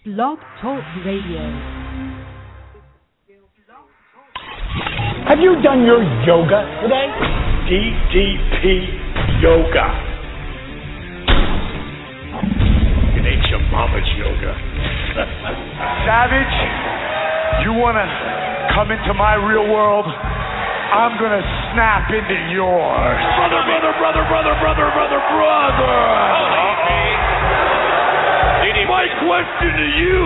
Blog Talk Radio. Have you done your yoga today? DDP Yoga. It ain't your mama's yoga. Savage, you want to come into my real world? I'm going to snap into yours. Brother. My question to you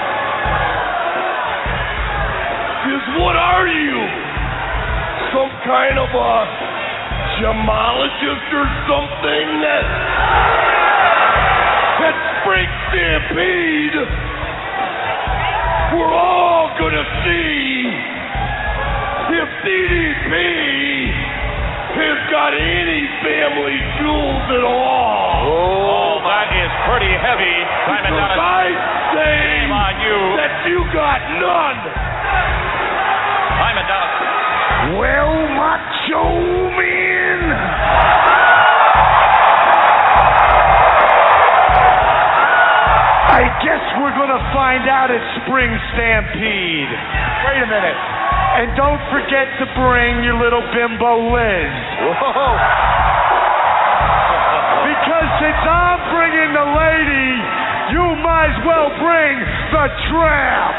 is, what are you? Some kind of a gemologist or something that Spring Stampede we're all gonna see if DDP has got any family jewels at all. Oh, that is pretty heavy. Because I say that you got none. Simon Dallas. Well, Macho Man, I guess we're going to find out at Spring Stampede. Wait a minute. And don't forget to bring your little bimbo Liz. Whoa. Because since I'm bringing the lady, you might as well bring the tramp.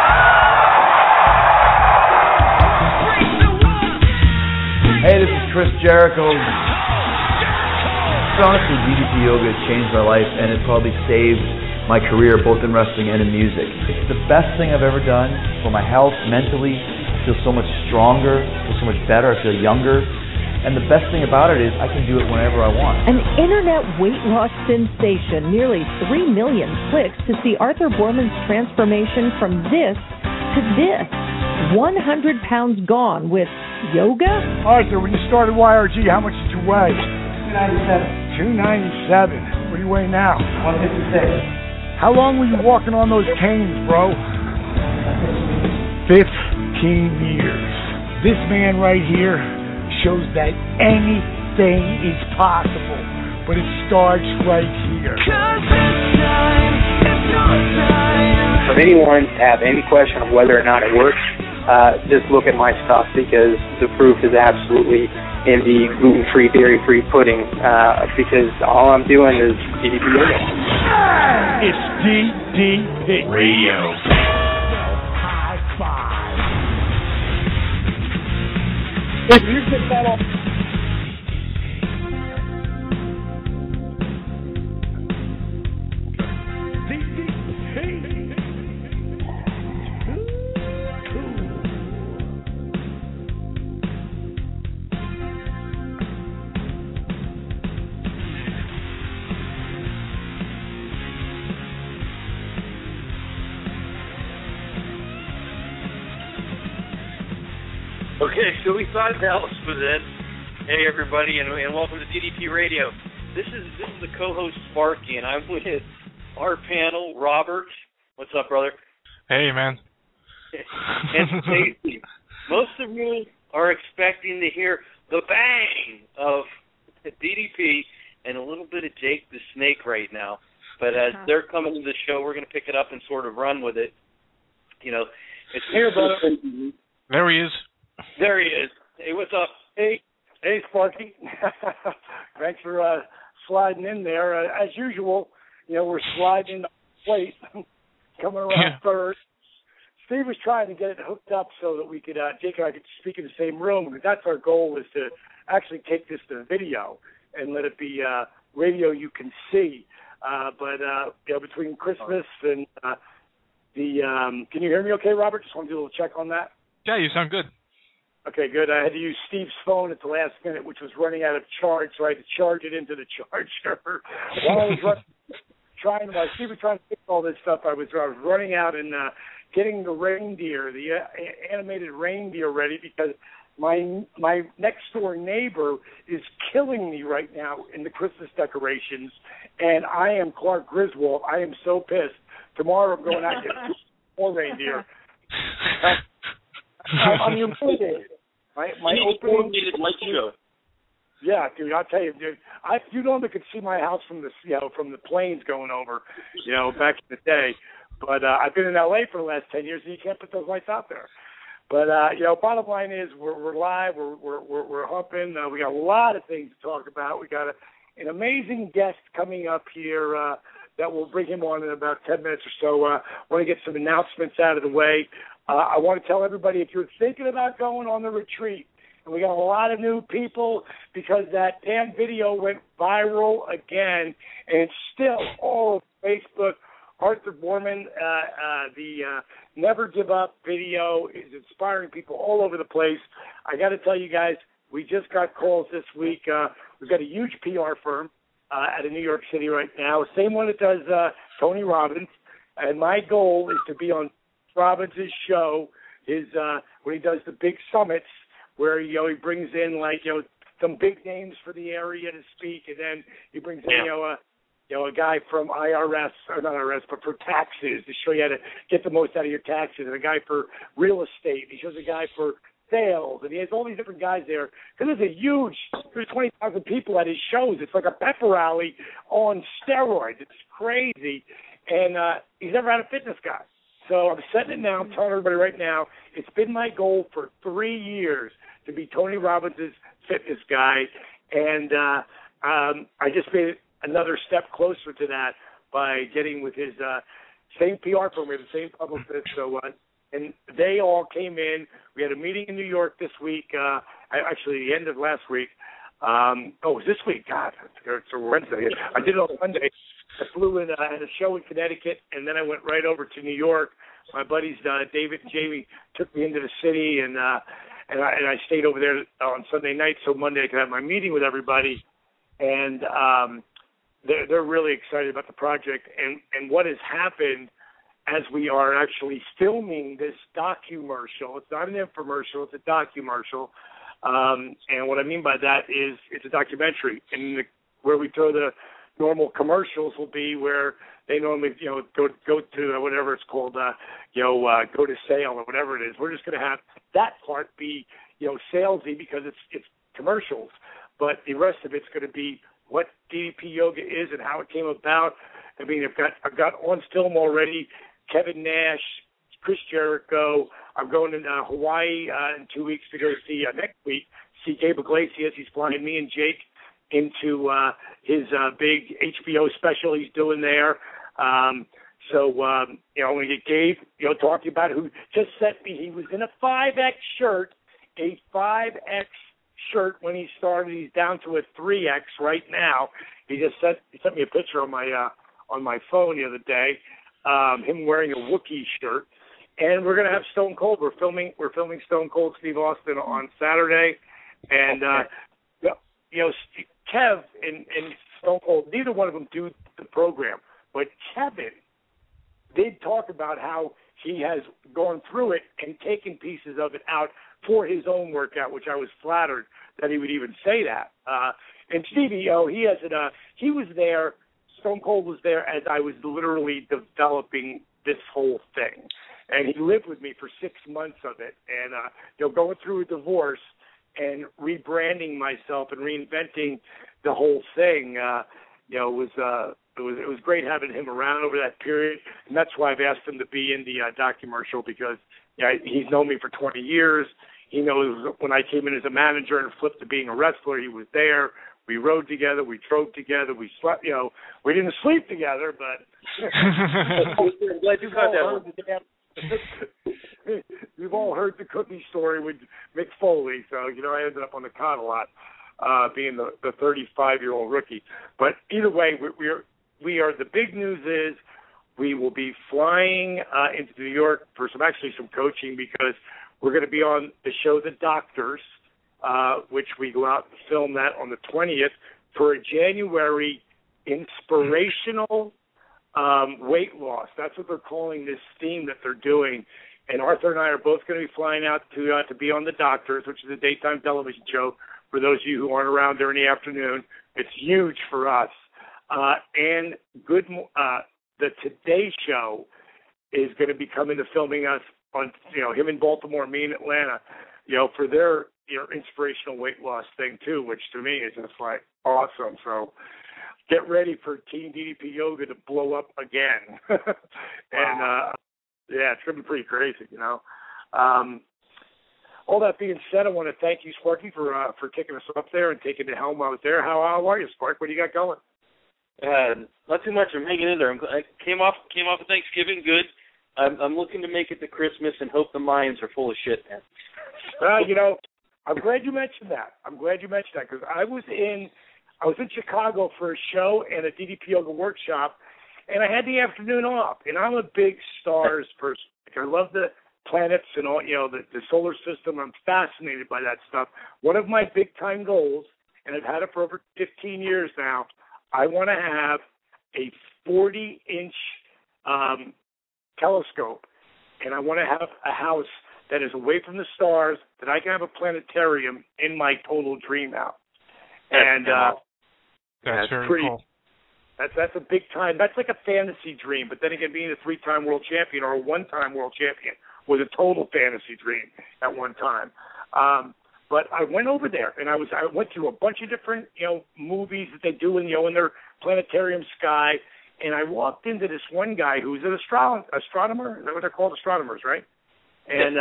Hey, this is Chris Jericho. Honestly, DDP Yoga has changed my life, and it probably saved my career both in wrestling and in music. It's the best thing I've ever done for my health mentally. I feel so much stronger, I feel so much better, I feel younger. And the best thing about it is I can do it whenever I want. An internet weight loss sensation, nearly 3 million clicks to see Arthur Borman's transformation from this to this. 100 pounds gone with yoga? Arthur, when you started YRG, how much did you weigh? 297. 297. What do you weigh now? 156. How long were you walking on those canes, bro? 15 years. This man right here shows that anything is possible, but it starts right here. For anyone to have any question of whether or not it works, just look at my stuff, because the proof is absolutely in the gluten-free, dairy-free pudding, because all I'm doing is DDP Radio. It's DDP Radio. High five. If you get that off. Okay, so we thought Dallas was in. Hey, everybody, and welcome to DDP Radio. This is the co-host Sparky, and I'm with our panel, Robert. What's up, brother? Hey, man. And Stacy. Most of you are expecting to hear the bang of DDP and a little bit of Jake the Snake right now. But as they're coming to the show, we're going to pick it up and sort of run with it. You know, it's here, brother. There he is. There he is. Hey, what's up? Hey, Sparky. Thanks for sliding in there. As usual, you know, we're sliding in the plate, coming around third. Steve was trying to get it hooked up so that we could, Jake and I could speak in the same room. That's our goal, is to actually take this to video and let it be radio you can see. But you know, between Christmas and can you hear me okay, Robert? Just want to do a little check on that. Yeah, you sound good. Okay, good. I had to use Steve's phone at the last minute, which was running out of charge, so I had to charge it into the charger. While I was while Steve was trying to fix all this stuff, I was running out and getting the reindeer, the animated reindeer ready, because my next door neighbor is killing me right now in the Christmas decorations, and I am Clark Griswold. I am so pissed. Tomorrow I'm going out to get 2 more reindeer. I'm humiliated. My opening light show. Yeah, dude, I'll tell you, dude. You normally could see my house from the planes going over, back in the day. But I've been in LA for the last 10 years, and you can't put those lights out there. But bottom line is we're live, we're humping. We got a lot of things to talk about. We got an amazing guest coming up here that we'll bring him on in about 10 minutes or so. I want to get some announcements out of the way. I want to tell everybody, if you're thinking about going on the retreat, and we got a lot of new people because that damn video went viral again, and it's still all over Facebook. Arthur Boorman, the Never Give Up video is inspiring people all over the place. I got to tell you guys, we just got calls this week. We've got a huge PR firm out of New York City right now, same one that does Tony Robbins, and my goal is to be on Robbins' show, when he does the big summits, where he brings in some big names for the area to speak, and then he brings in a guy from IRS, or not IRS, but for taxes, to show you how to get the most out of your taxes, and a guy for real estate. He shows a guy for sales, and he has all these different guys there. Because there's 20,000 people at his shows. It's like a pepper rally on steroids. It's crazy. And he's never had a fitness guy. So I'm setting it now. I'm telling everybody right now, it's been my goal for 3 years to be Tony Robbins' fitness guy. And I just made it another step closer to that by getting with his same PR firm, we have the same publicist. So, and they all came in. We had a meeting in New York this week, actually the end of last week. It was this week. God, it's a Wednesday. I did it on Monday. I flew in, I had a show in Connecticut, and then I went right over to New York. My buddies David and Jamie took me into the city, and I stayed over there on Sunday night, so Monday I could have my meeting with everybody. And they're really excited about the project and what has happened as we are actually filming this documentary. It's not an infomercial, it's a documentary. And what I mean by that is it's a documentary. And where we throw the normal commercials will be where they normally, go to whatever it's called, go to sale or whatever it is. We're just going to have that part be, salesy because it's commercials. But the rest of it's going to be what DDP Yoga is and how it came about. I mean, I've got on film already Kevin Nash, Chris Jericho. I'm going to Hawaii in 2 weeks to go see next week. See Gabe Iglesias. He's flying me and Jake into his big HBO special he's doing there. So I'm going to get Gabe, talking about who just sent me. He was in a 5X shirt, a 5X shirt when he started. He's down to a 3X right now. He sent me a picture on my phone the other day. Him wearing a Wookiee shirt, and we're going to have Stone Cold. We're filming Stone Cold Steve Austin on Saturday, and Kev and Stone Cold, neither one of them do the program, but Kevin did talk about how he has gone through it and taken pieces of it out for his own workout, which I was flattered that he would even say that. And Stevie, he was there. Stone Cold was there as I was literally developing this whole thing. And he lived with me for 6 months of it. And, going through a divorce and rebranding myself and reinventing the whole thing, it was great having him around over that period. And that's why I've asked him to be in the documentary because he's known me for 20 years. He knows when I came in as a manager and flipped to being a wrestler, he was there. We rode together. We drove together. We slept. We didn't sleep together, but we've all heard the cookie story with Mick Foley. So I ended up on the cot a lot, being the 35-year-old rookie. But either way, we are. The big news is we will be flying into New York for some coaching because we're going to be on the show The Doctors, which we go out and film that on the 20th for a January inspirational weight loss. That's what they're calling this theme that they're doing. And Arthur and I are both going to be flying out to be on The Doctors, which is a daytime television show for those of you who aren't around during the afternoon. It's huge for us. And the Today Show is going to be coming to filming us on, him in Baltimore, me in Atlanta, for their inspirational weight loss thing too, which to me is just like awesome. So get ready for Team DDP Yoga to blow up again. And yeah, it's gonna be pretty crazy, you know. All that being said, I want to thank you, Sparky, for taking us up there and taking the helm out there. How are you, Spark? What do you got going? Not too much. I'm hanging in there. I came off of Thanksgiving good. I'm looking to make it to Christmas and hope the Mayans are full of shit, man. You know, I'm glad you mentioned that. Because I was in Chicago for a show and a DDP Yoga workshop, and I had the afternoon off. And I'm a big stars person. I love the planets and all, you know, the solar system. I'm fascinated by that stuff. One of my big time goals, and I've had it for over 15 years now, I want to have a 40-inch telescope, and I want to have a house that is away from the stars, that I can have a planetarium in my total dream house. And that's very pretty cool. That's a big time. That's like a fantasy dream, but then again, being a 3-time world champion or a 1-time world champion was a total fantasy dream at one time. But I went over there, and I went through a bunch of different, you know, movies that they do in, you know, in their planetarium sky, and I walked into this one guy who's an astronomer. Is that what they're called? Astronomers, right? And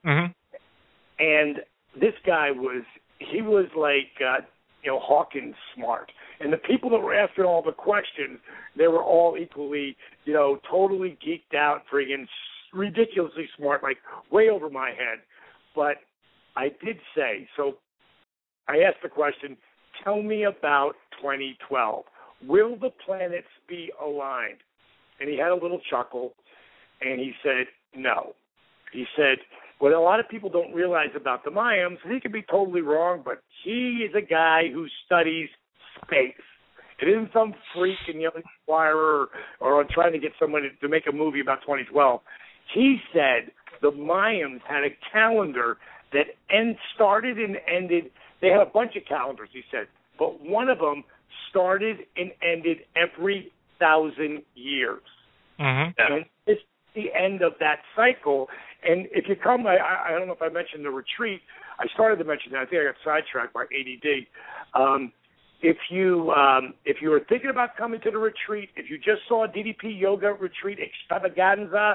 and this guy was like, you know, Hawkins smart. And the people that were asking all the questions, they were all equally, you know, totally geeked out, friggin' ridiculously smart, like way over my head. But I did say, so I asked the question, tell me about 2012. Will the planets be aligned? And he had a little chuckle, and he said, no. He said, what a lot of people don't realize about the Mayans, he could be totally wrong, but he is a guy who studies space. It isn't some freak in the Inquirer or trying to get someone to make a movie about 2012. He said the Mayans had a calendar that started and ended. They had a bunch of calendars, he said, but one of them started and ended every 1,000 years. Mm-hmm. And it's the end of that cycle. And if you come, I don't know if I mentioned the retreat. I started to mention that. I think I got sidetracked by ADD. If you were thinking about coming to the retreat, if you just saw a DDP Yoga Retreat Extravaganza,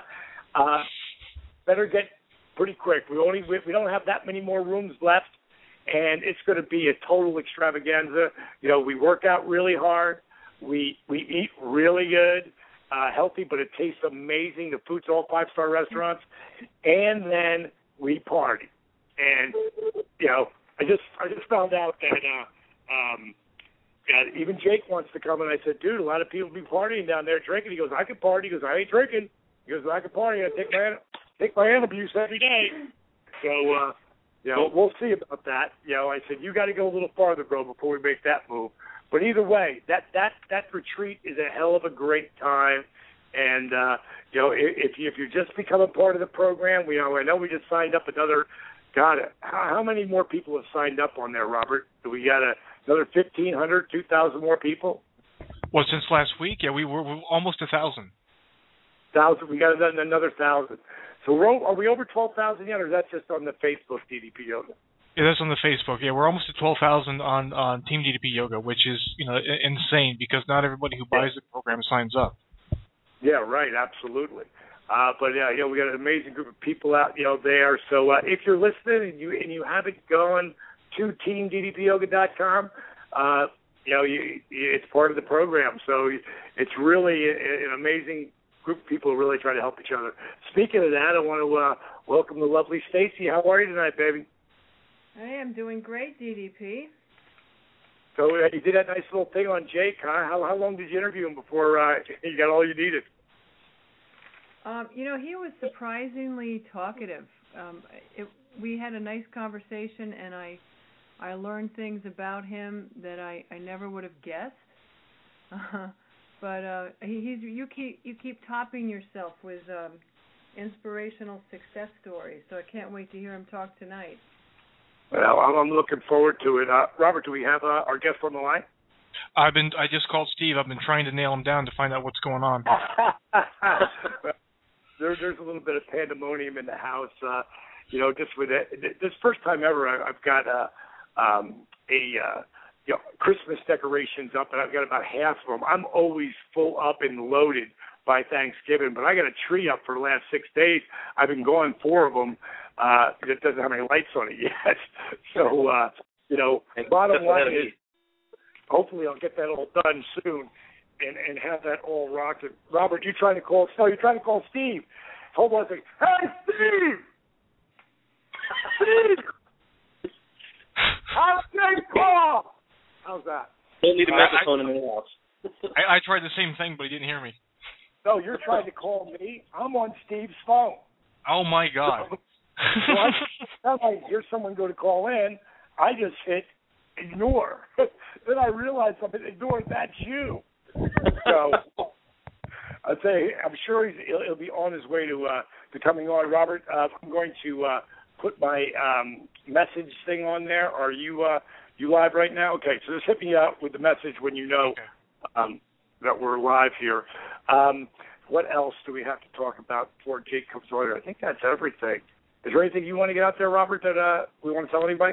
better get pretty quick. We don't have that many more rooms left, and it's going to be a total extravaganza. You know, we work out really hard. We eat really good, healthy, but it tastes amazing. The food's all 5-star restaurants, and then we party. And you know, I just found out that even Jake wants to come, and I said, dude, a lot of people be partying down there drinking. He goes, I can party. He goes, I ain't drinking. He goes, I can party. I take my abuse every day. So, you know, we'll see about that. You know, I said, you got to go a little farther, bro, before we make that move. But either way, that retreat is a hell of a great time. And, you know, if you're just becoming part of the program, I know we just signed up another, God, how many more people have signed up on there, Robert? Do we got another 1,500, 2,000 more people? Well, since last week, yeah, we're almost 1,000. We got another 1,000. So are we over 12,000 yet, or is that just on the Facebook DDP Yoga? Yeah, that's on the Facebook. Yeah, we're almost at 12,000 on Team DDP Yoga, which is, you know, insane because not everybody who buys the program signs up. Yeah, right, absolutely. But yeah, you know, we got an amazing group of people out, you know, there. So if you're listening and you haven't gone to teamddpyoga.com, you know, it's part of the program. So it's really an amazing group of people who really try to help each other. Speaking of that, I want to welcome the lovely Stacy. How are you tonight, baby? I am doing great, DDP. So you did that nice little thing on Jake, huh? How long did you interview him before you got all you needed? You know, he was surprisingly talkative. We had a nice conversation, and I learned things about him that I never would have guessed. But you keep topping yourself with inspirational success stories. So I can't wait to hear him talk tonight. Well, I'm looking forward to it. Robert, do we have our guest on the line? I just called Steve. I've been trying to nail him down to find out what's going on. There's a little bit of pandemonium in the house. You know, just with it, this first time ever, I've got a Christmas decorations up, and I've got about half of them. I'm always full up and loaded by Thanksgiving, but I got a tree up for the last 6 days. I've been going 4 of them. It doesn't have any lights on it yet. So, bottom line is, hopefully I'll get that all done soon and have that all rocked. Robert, you're trying to call Steve. Hold on a second. Hey, Steve! Steve! How's that call? How's that? Don't need a microphone in the house. I tried the same thing, but he didn't hear me. No, you're trying to call me. I'm on Steve's phone. Oh, my God. So I hear someone go to call in. I just hit ignore. Then I realized I've been ignoring. That's you. So I'd say I'm sure he'll be on his way to coming on. Robert, I'm going to put my message thing on there. Are you live right now? Okay, so just hit me up with the message when you know that we're live here. What else do we have to talk about before Jake comes on? I think that's everything. Is there anything you want to get out there, Robert, that we want to tell anybody?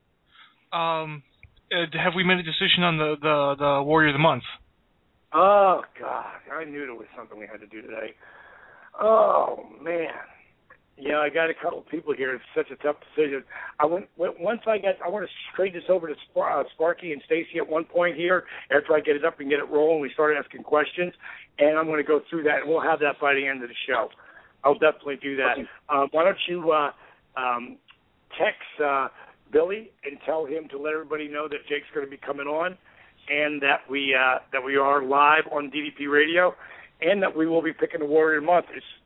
Have we made a decision on the Warrior of the Month? Oh, God. I knew there was something we had to do today. Oh, man. Yeah, I got a couple of people here. It's such a tough decision. I want to trade this over to Sparky and Stacy at one point here after I get it up and get it rolling. We start asking questions, and I'm going to go through that, and we'll have that by the end of the show. I'll definitely do that. Why don't you text Billy and tell him to let everybody know that Jake's going to be coming on, and that we are live on DDP Radio, and that we will be picking the Warrior Month.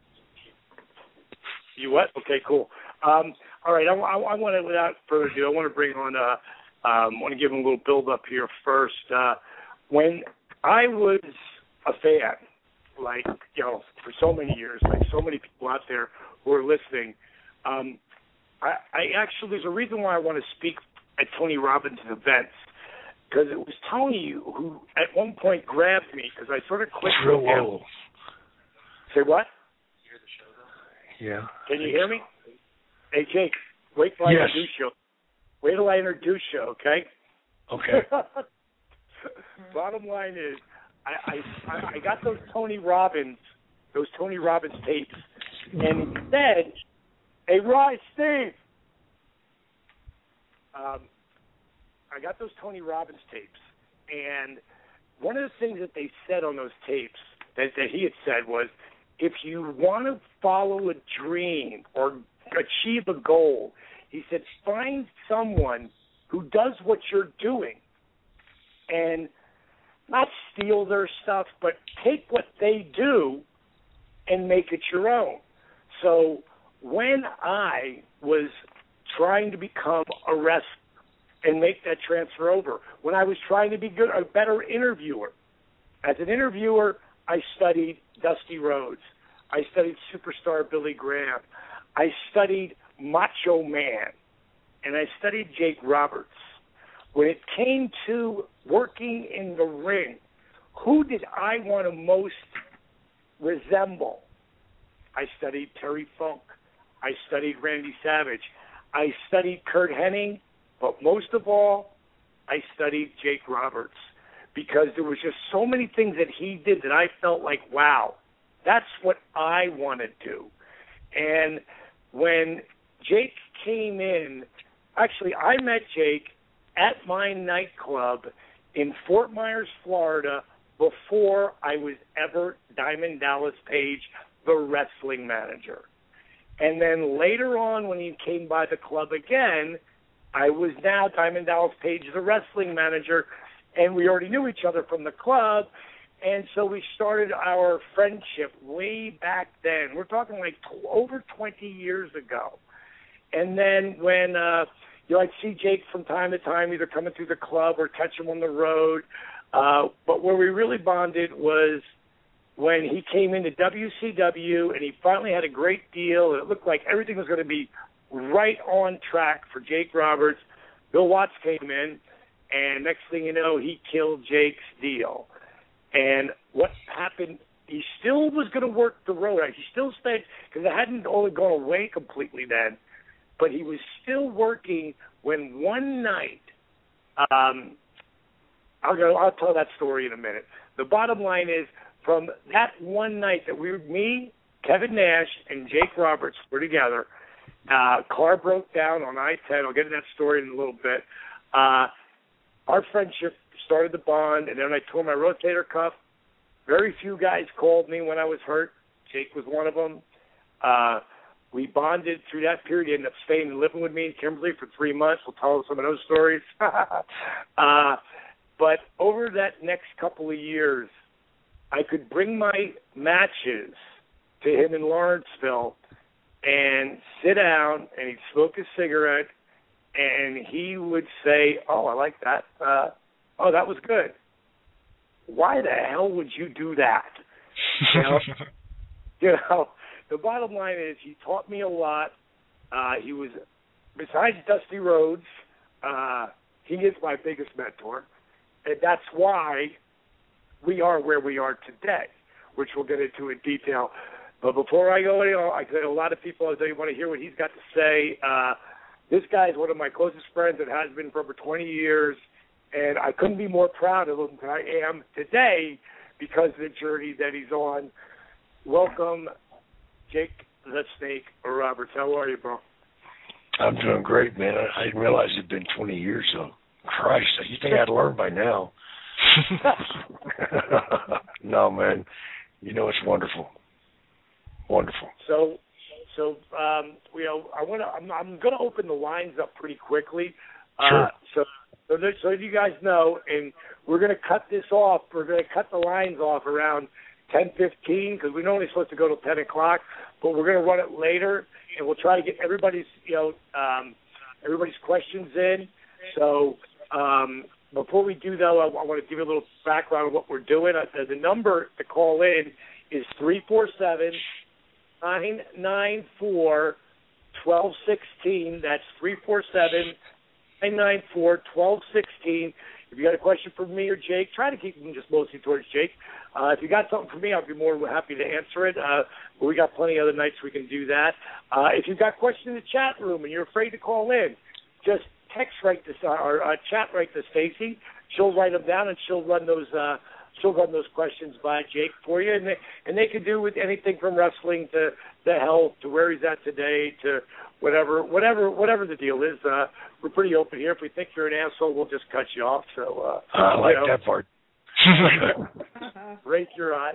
You what? Okay, cool. All right, I want to, without further ado, I want to bring on, I want to give him a little build-up here first. When I was a fan, for so many years, like so many people out there who are listening, I actually, there's a reason why I want to speak at Tony Robbins' events, because it was Tony who at one point grabbed me, because I sort of clicked with him. Say what? Yeah. Can you hear me? Hey, Jake, wait till I introduce you. Wait till I introduce you, okay? Okay. Bottom line is, I got those Tony Robbins tapes, and he said, "Hey, Steve." I got those Tony Robbins tapes, and one of the things that they said on those tapes that he had said was, if you want to follow a dream or achieve a goal, he said, find someone who does what you're doing and not steal their stuff, but take what they do and make it your own. So when I was trying to become a wrestler and make that transfer over, when I was trying to be a better interviewer, as an interviewer, I studied Dusty Rhodes. I studied superstar Billy Graham. I studied Macho Man. And I studied Jake Roberts. When it came to working in the ring, who did I want to most resemble? I studied Terry Funk. I studied Randy Savage. I studied Kurt Hennig. But most of all, I studied Jake Roberts, because there was just so many things that he did that I felt like, wow, that's what I want to do. And when Jake came in, actually, I met Jake at my nightclub in Fort Myers, Florida, before I was ever Diamond Dallas Page, the wrestling manager. And then later on, when he came by the club again, I was now Diamond Dallas Page, the wrestling manager, and we already knew each other from the club, and so we started our friendship way back then. We're talking like over 20 years ago. And then when I'd see Jake from time to time, either coming through the club or catch him on the road, but where we really bonded was when he came into WCW, and he finally had a great deal, and it looked like everything was going to be right on track for Jake Roberts. Bill Watts came in, and next thing you know, he killed Jake's deal. And what happened, he still was going to work the road. He still stayed, because it hadn't only gone away completely then, but he was still working when one night I'll tell that story in a minute. The bottom line is, from that one night that me, Kevin Nash, and Jake Roberts were together, car broke down on I-10. I'll get into that story in a little bit. Our friendship started the bond, and then I tore my rotator cuff. Very few guys called me when I was hurt. Jake was one of them. We bonded through that period. He ended up staying and living with me in Kimberly for 3 months. We'll tell some of those stories. But over that next couple of years, I could bring my matches to him in Lawrenceville and sit down, and he'd smoke a cigarette, and he would say, "Oh, I like that. Oh, that was good. Why the hell would you do that?" You know, the bottom line is he taught me a lot. He was, besides Dusty Rhodes, he is my biggest mentor, and that's why we are where we are today, which we'll get into in detail. But before I go, I think a lot of people want to hear what he's got to say. This guy is one of my closest friends and has been for over 20 years, and I couldn't be more proud of him than I am today because of the journey that he's on. Welcome, Jake the Snake Roberts. How are you, bro? I'm doing great, man. I didn't realize it'd been 20 years, though. Christ, you think I'd learn by now. No, man. You know, it's wonderful. Wonderful. So I'm going to open the lines up pretty quickly. Sure. So you guys know, and we're going to cut this off. We're going to cut the lines off around 10:15 because we're only supposed to go till 10 o'clock, but we're going to run it later, and we'll try to get everybody's questions in. So before we do, though, I want to give you a little background on what we're doing. The number to call in is 347-994-1216. That's 347-994-1216. If you got a question for me or Jake, try to keep them just mostly towards Jake. If you got something for me, I'll be more than happy to answer it. But we got plenty of other nights we can do that. If you've got questions in the chat room and you're afraid to call in, just text right to or chat right to Stacy. She'll write them down and she'll run those questions by Jake for you, and they can do with anything from wrestling to health to where he's at today to whatever the deal is. We're pretty open here. If we think you're an asshole, we'll just cut you off. So I like that part. Break your eyes.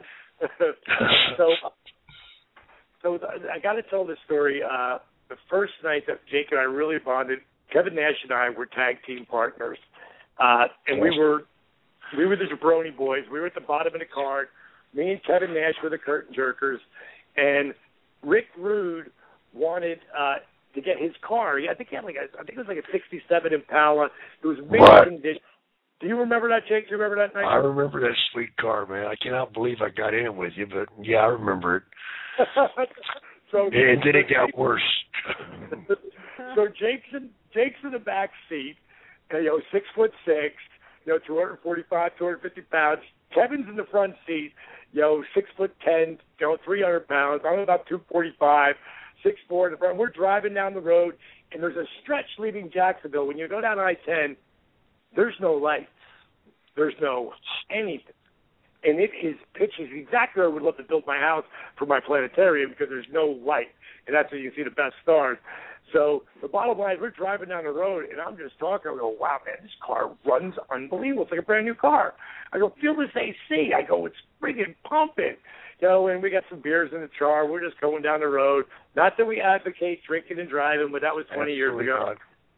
So I got to tell this story. The first night that Jake and I really bonded, Kevin Nash and I were tag team partners, and we were the Jabroni boys. We were at the bottom of the card. Me and Kevin Nash were the curtain jerkers, and Rick Rude wanted to get his car. I think he had it was like a '67 Impala. It was mint condition. Do you remember that, Jake? Do you remember that night? I remember that sweet car, man. I cannot believe I got in it with you, but yeah, I remember it. And then it got worse. So Jake's in the back seat, 6'6", 245, 250 pounds. Kevin's in the front seat, 6'10", 300 pounds. I'm about 245, 6'4" in the front. We're driving down the road, and there's a stretch leaving Jacksonville. When you go down I-10, there's no lights. There's no anything. And it is pitch. It's exactly where I would love to build my house for my planetarium because there's no light. And that's where you see the best stars. So the bottom line is we're driving down the road, and I'm just talking. I go, wow, man, this car runs unbelievable. It's like a brand new car. I go, feel this AC. I go, it's friggin' pumping. And we got some beers in the car. We're just going down the road. Not that we advocate drinking and driving, but that was 20 years ago.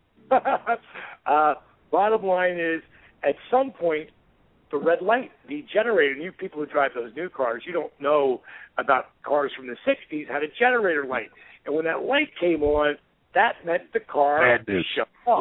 Bottom line is, at some point, the red light, the generator, you people who drive those new cars, you don't know about cars from the 60s, had a generator light. And when that light came on, that meant the car shut off.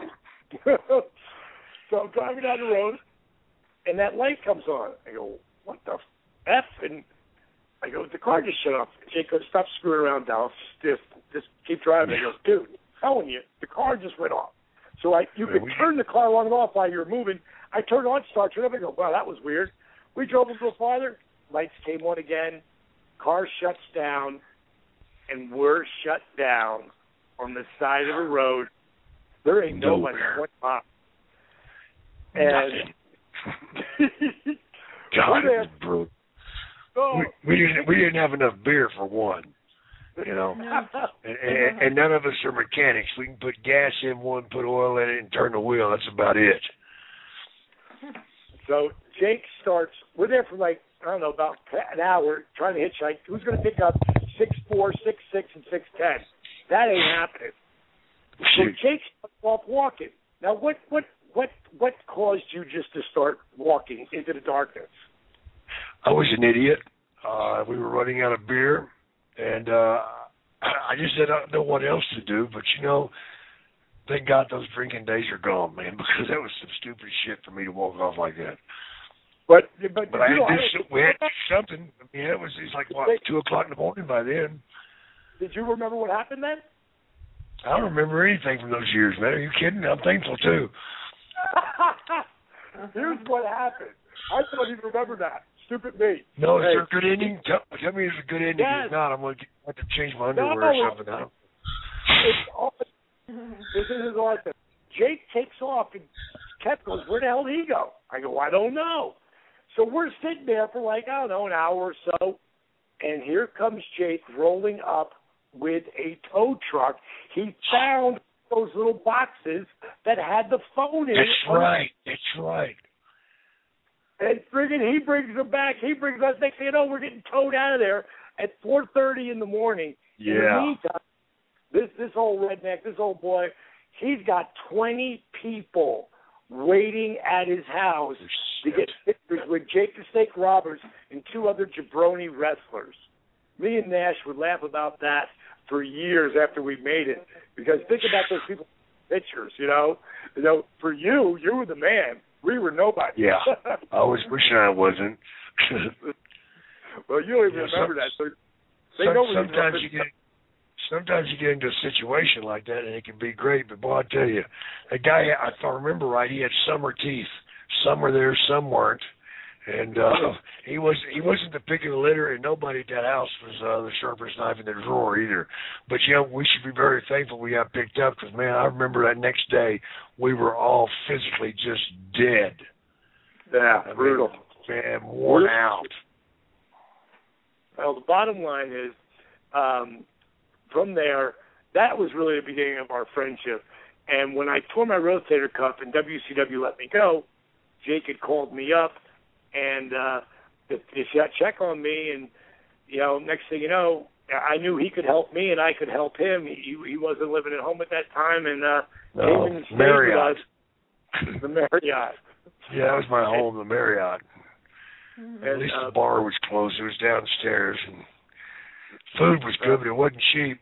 So I'm driving down the road, and that light comes on. I go, what the F? And I go, the car just shut off. Jake goes, stop screwing around, Dallas. Just keep driving. He goes, dude, I'm telling you, the car just went off. So you could turn the car on and off while you were moving. I turned on, started up, and go, wow, that was weird. We drove a little farther. Lights came on again. Car shuts down, and we're shut down on the side of the road. There ain't nobody. And God, it was brutal. Oh. We didn't have enough beer for one, you know, and none of us are mechanics. We can put gas in one, put oil in it, and turn the wheel. That's about it. So Jake starts. We're there for like, I don't know, about an hour trying to hitchhike. Who's going to pick up 6'4", 6'6", and 6'10"? That ain't happening. So Jake starts off walking. Now, what caused you just to start walking into the darkness? I was an idiot. We were running out of beer, and I just didn't know what else to do. But, you know, thank God those drinking days are gone, man, because that was some stupid shit for me to walk off like that. But we had to do something. I mean, it was like, what, 2 o'clock in the morning by then. Did you remember what happened then? I don't remember anything from those years, man. Are you kidding? I'm thankful, too. Here's what happened. I don't even remember that. Stupid me. No, is there a good ending? Tell me it's a good ending. Yes. If not, I'm going to have to change my underwear or something. This is awesome. Jake takes off, and Kev goes, where the hell did he go? I go, I don't know. So we're sitting there for like, I don't know, an hour or so, and here comes Jake rolling up with a tow truck. He found those little boxes that had the phone in it. That's right. And friggin' he brings them back. He brings us. Next thing you know, we're getting towed out of there at 4:30 in the morning. Yeah. In the meantime, this old redneck, this old boy, he's got 20 people waiting at his house to get pictures with Jake the Snake Roberts and 2 other jabroni wrestlers. Me and Nash would laugh about that for years after we made it, because think about those people pictures. You know, for you were the man. We were nobody. Yeah, I was wishing I wasn't. Well, you don't even remember that. So sometimes you get into a situation like that, and it can be great. But boy, I tell you, the guy, if I remember right, he had summer teeth. Some were there, some weren't. And he wasn't the pick of the litter, and nobody at that house was the sharpest knife in the drawer either. But, you know, we should be very thankful we got picked up because, man, I remember that next day we were all physically just dead. Yeah, brutal. Man, worn out. Well, the bottom line is, from there, that was really the beginning of our friendship. And when I tore my rotator cuff and WCW let me go, Jake had called me up and to check on me. And, you know, next thing you know, I knew he could help me and I could help him. He wasn't living at home at that time. And came and stayed Marriott. with us. The Marriott. Yeah, that was my home, the Marriott. And, at least the bar was closed. It was downstairs. And food was good, but it wasn't cheap.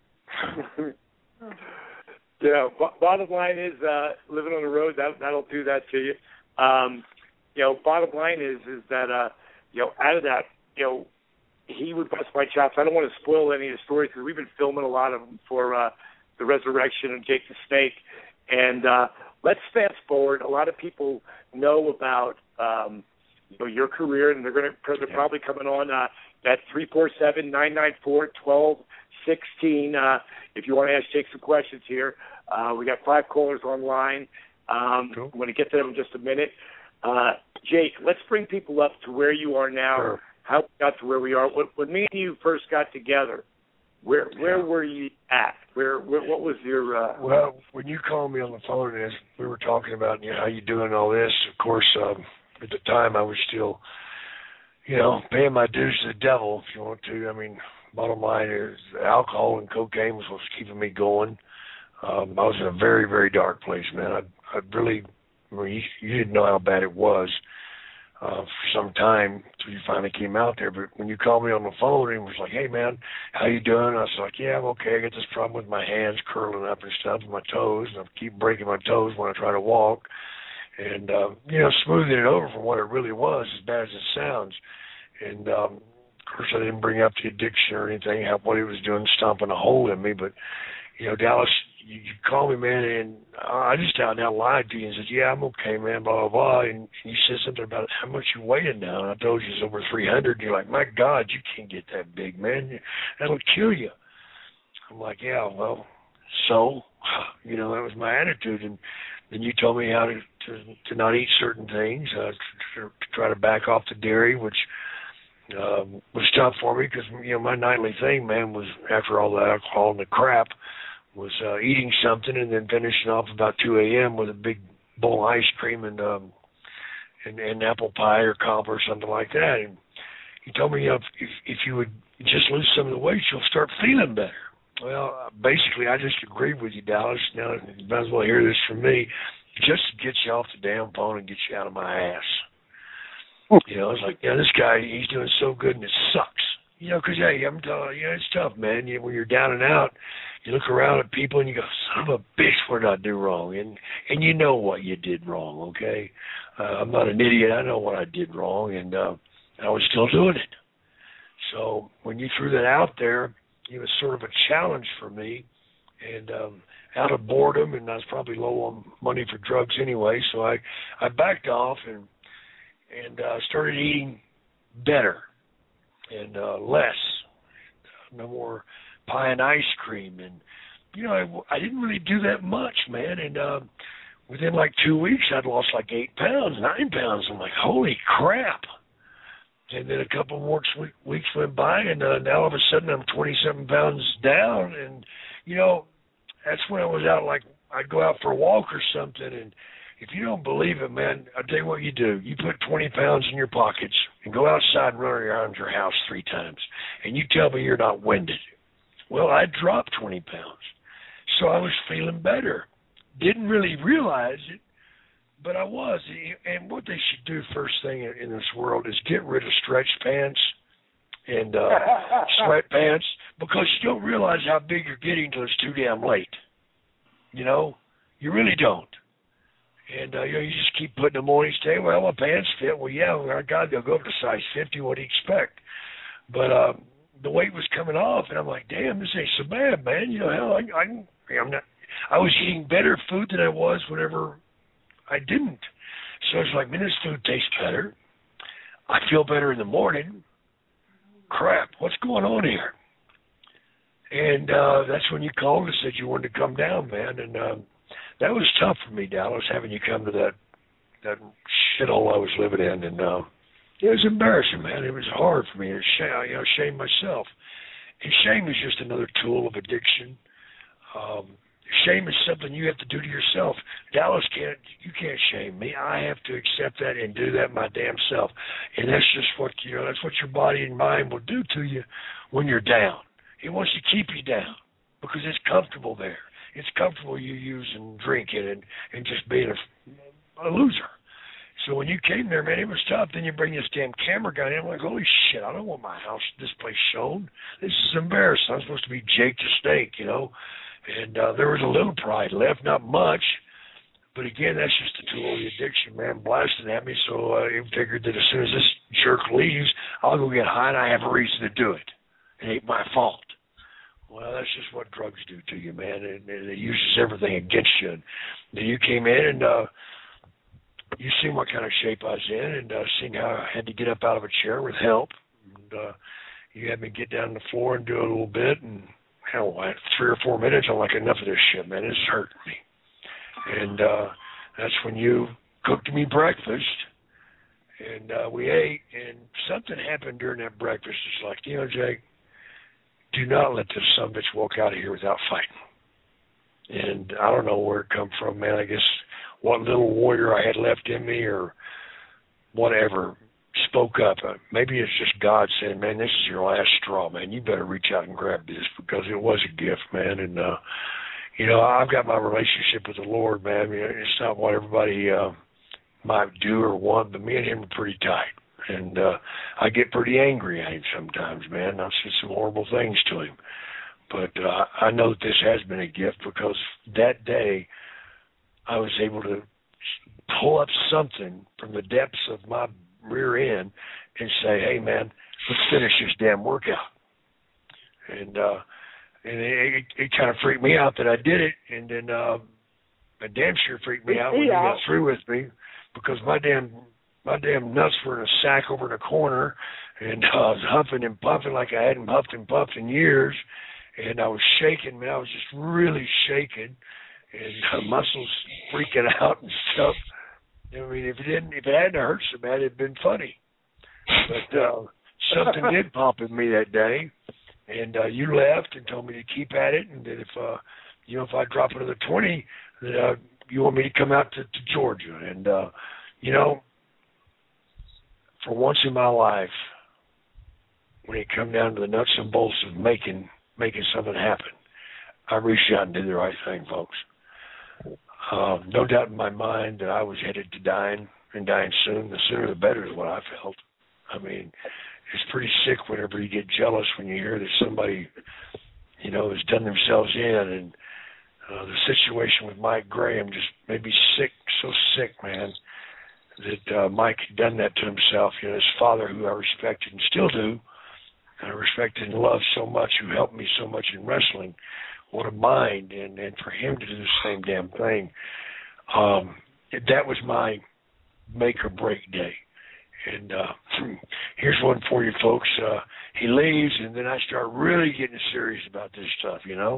You know, bottom line is living on the road, that'll do that to you. You know, bottom line is that, you know, out of that, you know, he would bust my chops. I don't want to spoil any of the stories because we've been filming a lot of them for the Resurrection of Jake the Snake. And let's fast forward. A lot of people know about, you know, your career, and they're probably coming on at 347-994-1216. If you want to ask Jake some questions here. We got 5 callers online. Cool. I'm going to get to them in just a minute. Jake, let's bring people up to where you are now. Sure. How we got to where we are. When me and you first got together, where were you at? What was your? Well, when you called me on the phone, and we were talking about, you know, how you doing all this. Of course, at the time I was still, you know, paying my dues to the devil, if you want to. I mean, bottom line is alcohol and cocaine was what's keeping me going. I was in a very, very dark place, man. I really, I mean, you didn't know how bad it was for some time until you finally came out there. But when you called me on the phone and was like, hey, man, how you doing? I was like, yeah, I'm okay. I got this problem with my hands curling up and stuff and my toes, and I keep breaking my toes when I try to walk. And, you know, smoothing it over from what it really was, as bad as it sounds. And, of course, I didn't bring up the addiction or anything, what he was doing, stomping a hole in me. But, you know, Dallas, you called me, man, and I just out now lied to you and said, yeah, I'm okay, man, blah, blah, blah. And you said something about how much you weighed now. And I told you it's over 300. And you're like, my God, you can't get that big, man. That'll kill you. I'm like, yeah, well, so, you know, that was my attitude. And then you told me how to to not eat certain things, to try to back off the dairy, which was tough for me because, my nightly thing, man, was after all the alcohol and the crap, was eating something and then finishing off about 2 a.m. with a big bowl of ice cream and apple pie or cobbler or something like that. And he told me, if you would just lose some of the weight, you'll start feeling better. Well, basically, I just agreed with you, Dallas. Now, you might as well hear this from me, just to get you off the damn phone and get you out of my ass. It's like, this guy, he's doing so good and it sucks. Because, hey, I'm telling you, it's tough, man. When you're down and out, you look around at people and you go, son of a bitch, what did I do wrong? And you know what you did wrong, okay? I'm not an idiot. I know what I did wrong, and I was still doing it. So when you threw that out there, it was sort of a challenge for me, and out of boredom, and I was probably low on money for drugs anyway, so I backed off and started eating better and less. No more pie and ice cream, and I didn't really do that much, man, and within like 2 weeks I'd lost like 8 pounds, 9 pounds. I'm like, holy crap. And then a couple more weeks went by, and now all of a sudden I'm 27 pounds down. And, that's when I was out, like, I'd go out for a walk or something. And if you don't believe it, man, I'll tell you what you do. You put 20 pounds in your pockets and go outside and run around your house 3 times. And you tell me you're not winded. Well, I dropped 20 pounds. So I was feeling better. Didn't really realize it. But I was, and what they should do first thing in this world is get rid of stretch pants and sweatpants, because you don't realize how big you're getting till it's too damn late. You really don't. And you just keep putting them on each day. Well, my pants fit. Well, yeah, God, they'll go up to size 50. What do you expect? But the weight was coming off, and I'm like, damn, this ain't so bad, man. Hell, I was eating better food than I was whenever I didn't. So it's like, man, this food tastes better. I feel better in the morning. Crap, what's going on here? And that's when you called and said you wanted to come down, man. And that was tough for me, Dallas, having you come to that shithole I was living in. And it was embarrassing, man. It was hard for me. It was shame myself. And shame is just another tool of addiction. Shame is something you have to do to yourself. Dallas you can't shame me. I have to accept that and do that my damn self. And that's just what that's what your body and mind will do to you when you're down. It wants to keep you down because it's comfortable there. It's comfortable you using drinking and just being a loser. So when you came there, man, it was tough. Then you bring this damn camera guy in. I'm like, holy shit, I don't want my house, this place shown. This is embarrassing. I'm supposed to be Jake the Snake, And there was a little pride left, not much. But again, that's just a tool of the addiction, man, blasting at me. So I figured that as soon as this jerk leaves, I'll go get high and I have a reason to do it. It ain't my fault. Well, that's just what drugs do to you, man. And it uses everything against you. And then you came in and you seen what kind of shape I was in and seen how I had to get up out of a chair with help. And you had me get down on the floor and do a little bit. And hell, 3 or 4 minutes, I'm like, enough of this shit, man. This is hurting me. And that's when you cooked me breakfast. And we ate. And something happened during that breakfast. It's like, Jake, do not let this son of a bitch walk out of here without fighting. And I don't know where it come from, man. I guess what little warrior I had left in me or whatever spoke up. Maybe it's just God saying, man, this is your last straw, man. You better reach out and grab this, because it was a gift, man. And, I've got my relationship with the Lord, man. It's not what everybody might do or want, but me and him are pretty tight. And I get pretty angry at him sometimes, man. I've said some horrible things to him. But I know that this has been a gift, because that day I was able to pull up something from the depths of my rear end and say, hey, man, let's finish this damn workout. And it kind of freaked me out that I did it. And then it damn sure freaked me out when he got through with me, because my damn nuts were in a sack over in a corner, and I was huffing and puffing like I hadn't huffed and puffed in years, and I was shaking, man. I was just really shaking, and muscles freaking out and stuff. I mean, if it hadn't hurt so bad, it'd been funny. But something did pop in me that day, and you left and told me to keep at it, and that if I drop another 20, that you want me to come out to Georgia. And for once in my life, when it come down to the nuts and bolts of making something happen, I reached out and did the right thing, folks. No doubt in my mind that I was headed to dying, and dying soon. The sooner the better is what I felt. I mean, it's pretty sick whenever you get jealous when you hear that somebody, has done themselves in. And the situation with Mike Graham just made me sick, so sick, man, that Mike had done that to himself. His father, who I respected and still do, and I respected and loved so much, who helped me so much in wrestling. What a mind, and for him to do the same damn thing. That was my make or break day. And here's one for you folks. He leaves, and then I start really getting serious about this stuff,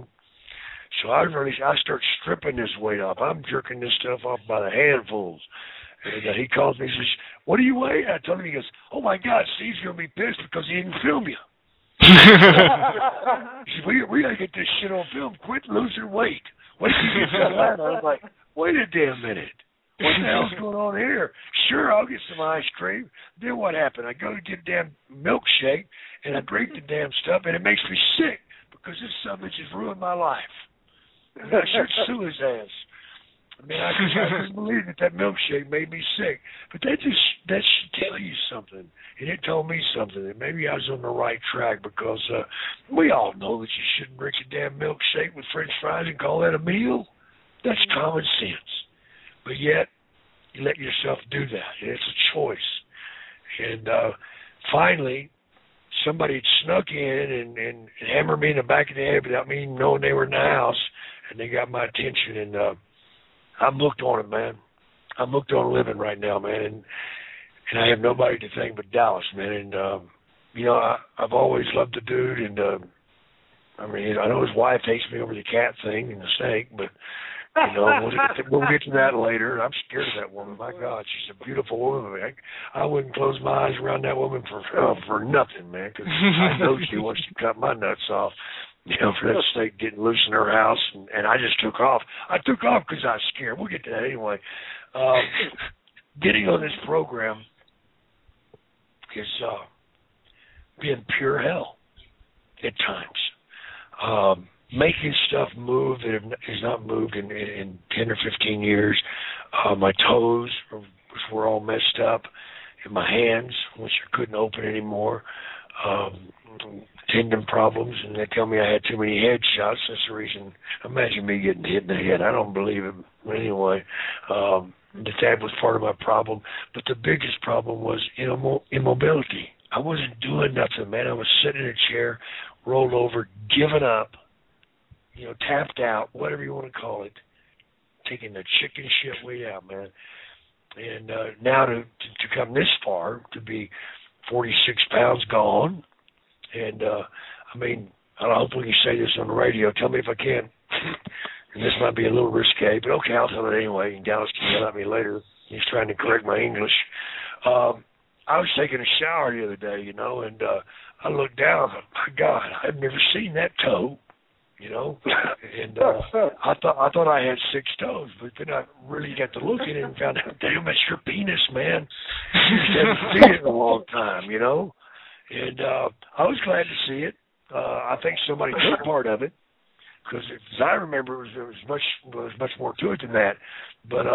So I start stripping this weight off. I'm jerking this stuff off by the handfuls. And he calls me and says, "What do you weigh?" I told him, he goes, "Oh my God, Steve's going to be pissed because he didn't film you." He said, we got to get this shit on film. Quit losing weight. Wait till you get to Atlanta. I was like, wait a damn minute. What the hell's going on here? Sure, I'll get some ice cream. Then what happened? I go to get a damn milkshake, and I drink the damn stuff, and it makes me sick because this son of a bitch has ruined my life. And I should sue his ass. I mean, I couldn't believe that milkshake made me sick. But that should tell you something. And it told me something, that maybe I was on the right track, because we all know that you shouldn't drink a damn milkshake with French fries and call that a meal. That's common sense. But yet, you let yourself do that. It's a choice. And finally, somebody had snuck in and hammered me in the back of the head without me knowing they were in the house, and they got my attention. And I'm hooked on it, man. I'm hooked on living right now, man. And I have nobody to thank but Dallas, man. And, I've always loved the dude. And, I know his wife hates me over the cat thing and the snake, but, we'll get to that later. I'm scared of that woman. My God, she's a beautiful woman. I wouldn't close my eyes around that woman for nothing, man, because I know she wants to cut my nuts off. For that snake getting loose in her house, and I just took off. I took off because I was scared. We'll get to that anyway. Getting on this program is being pure hell at times. Making stuff move that has not moved in 10 or 15 years. My toes were all messed up, and my hands, which I couldn't open anymore. Tendon problems, and they tell me I had too many headshots. That's the reason. Imagine me getting hit in the head. I don't believe it. But anyway, that was part of my problem. But the biggest problem was immobility. I wasn't doing nothing, man. I was sitting in a chair, rolled over, giving up, tapped out, whatever you want to call it, taking the chicken shit way out, man. And now to come this far, to be 46 pounds gone. And, I hope we can say this on the radio. Tell me if I can. And this might be a little risque, but okay, I'll tell it anyway. And Dallas can yell at me later. He's trying to correct my English. I was taking a shower the other day, and I looked down. My God, I've never seen that toe, And I thought I had 6 toes, but then I really got to look at it and found out, damn, that's your penis, man. You just haven't seen it in a long time, And I was glad to see it. I think somebody took part of it, because as I remember, there was much more to it than that. But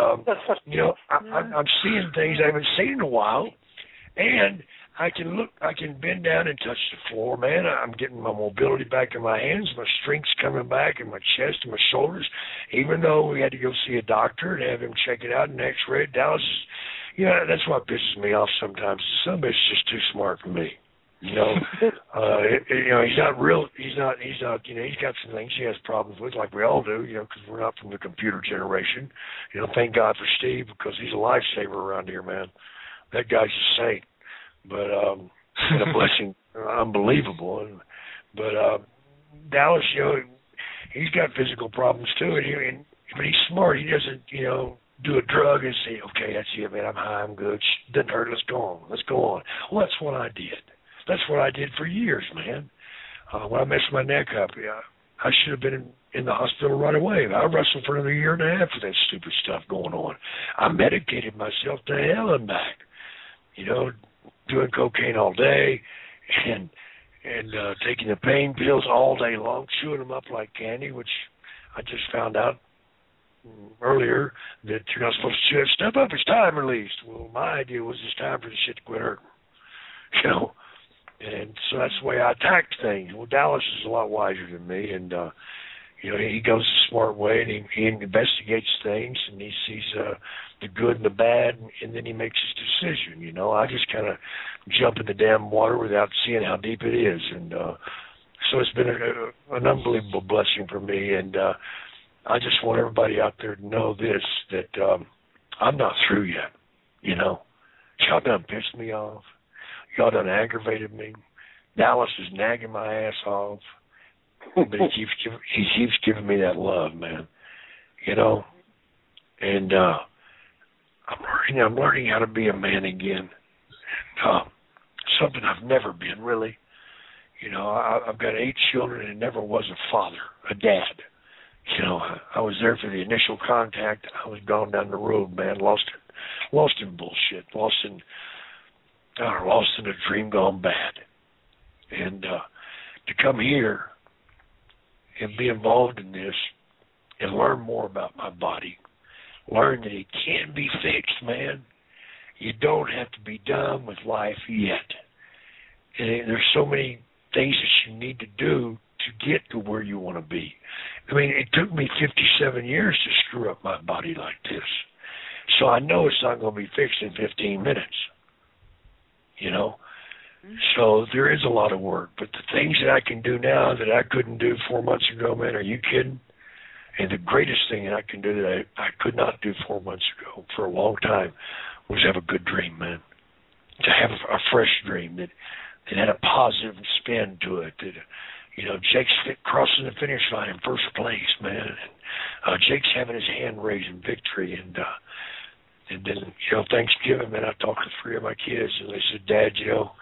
I'm seeing things I haven't seen in a while, and I can bend down and touch the floor, man. I'm getting my mobility back in my hands, my strength's coming back in my chest and my shoulders. Even though we had to go see a doctor and have him check it out and X-ray it, Dallas, that's what pisses me off sometimes. Some of it's just too smart for me. He's not real. He's not. He's got some things he has problems with, like we all do. Because we're not from the computer generation. Thank God for Steve, because he's a lifesaver around here, man. That guy's a saint. But and a blessing, unbelievable. But Dallas, he's got physical problems too, but he's smart. He doesn't, do a drug and say, okay, that's it, man. I'm high, I'm good. Doesn't hurt. Let's go on. Let's go on. Well, that's what I did. That's what I did for years, man. When I messed my neck up, I should have been in the hospital right away. I wrestled for another year and a half with that stupid stuff going on. I medicated myself to hell and back. You know, doing cocaine all day and taking the pain pills all day long, chewing them up like candy, which I just found out earlier that you're not supposed to chew that stuff up. It's time released. Well, my idea was it's time for the shit to quit hurting. You know, and so that's the way I attacked things. Well, Dallas is a lot wiser than me, and you know, he goes the smart way, and he investigates things, and he sees the good and the bad, and then he makes his decision. You know, I just kind of jump in the damn water without seeing how deep it is, and so it's been an unbelievable blessing for me, and I just want everybody out there to know this, that I'm not through yet. You know, y'all done pissed me off. Y'all done aggravated me. Dallas is nagging my ass off. But he keeps giving me that love, man. You know? And I'm learning how to be a man again. And something I've never been, really. You know, I've got 8 children and never was a father, a dad. You know, I was there for the initial contact. I was gone down the road, man. Lost in bullshit. Lost in a dream gone bad. And to come here and be involved in this and learn more about my body, learn that it can be fixed, man. You don't have to be done with life yet. And there's so many things that you need to do to get to where you want to be. I mean, it took me 57 years to screw up my body like this. So I know it's not going to be fixed in 15 minutes. You know? So there is a lot of work. But the things that I can do now that I couldn't do 4 months ago, man, are you kidding? And the greatest thing that I can do that I could not do 4 months ago for a long time was have a good dream, man. To have a fresh dream that had a positive spin to it. That, you know, Jake's crossing the finish line in first place, man. And, Jake's having his hand raised in victory. And then, you know, Thanksgiving, man, I talked to 3 of my kids, and they said, Dad, you know,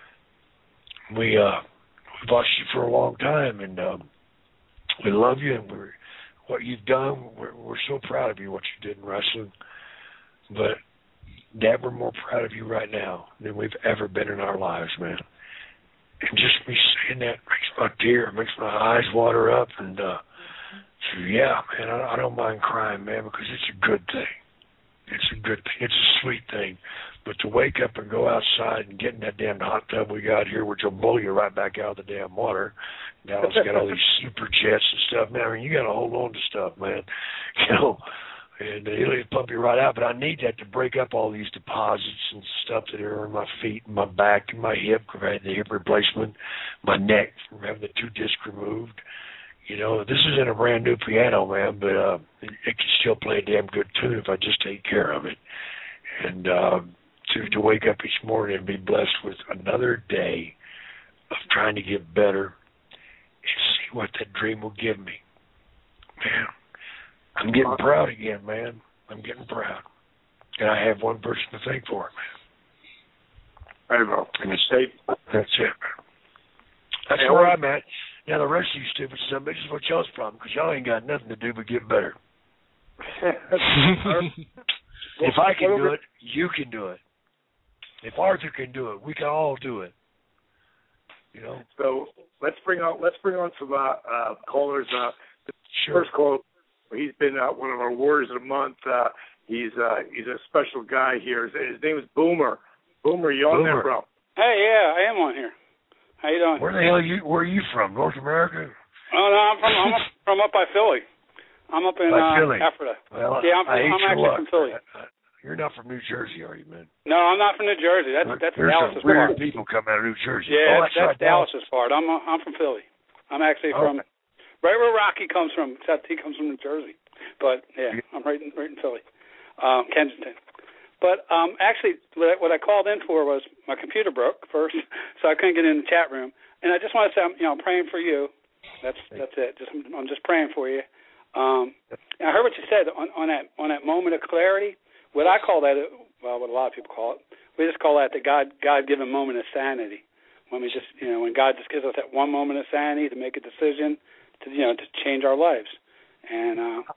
we've watched you for a long time, and we love you, and what you've done, we're so proud of you, what you did in wrestling. But, Dad, we're more proud of you right now than we've ever been in our lives, man. And just me saying that makes my eyes water up, and so yeah, man, I don't mind crying, man, because it's a good thing. It's a good thing. It's a sweet thing. But to wake up and go outside and get in that damn hot tub we got here, which will blow you right back out of the damn water. Now it's got all these super jets and stuff. Man, I mean, you got to hold on to stuff, man. You know, and it'll pump you right out. But I need that to break up all these deposits and stuff that are in my feet and my back and my hip, because I had the hip replacement, my neck from having the 2 discs removed. You know, this isn't a brand new piano, man, but it can still play a damn good tune if I just take care of it. And to wake up each morning and be blessed with another day of trying to get better and see what that dream will give me. Man, I'm getting proud again, man. I'm getting proud. And I have one person to thank for it, man. I know. And that's it, man. That's where I'm at. Now, the rest of you stupid son of bitches is what y'all's problem, because y'all ain't got nothing to do but get better. If I can do it, you can do it. If Arthur can do it, we can all do it. You know. So let's bring on some callers. Sure. First call, he's been one of our Warriors of the Month. He's a special guy here. His name is Boomer. Boomer, you on there, bro? Hey, yeah, I am on here. How you doing? Where the hell are you from? North America? Oh no, I'm from up by Philly. I'm up in Ephrata. Well, yeah, I'm actually from Philly. You're not from New Jersey, are you, man? No, I'm not from New Jersey. That's Dallas's part. Weird people come out of New Jersey. Yeah, that's right, Dallas's part. I'm from Philly. I'm actually from right where Rocky comes from. Except he comes from New Jersey. But yeah, I'm right in Philly, Kensington. But actually, what I called in for was my computer broke first, so I couldn't get in the chat room. And I just want to say, I'm praying for you. That's it. I'm just praying for you. I heard what you said on that moment of clarity. What I call that, well, what a lot of people call it, we just call that the God-given moment of sanity. When we just, when God just gives us that one moment of sanity to make a decision to change our lives. And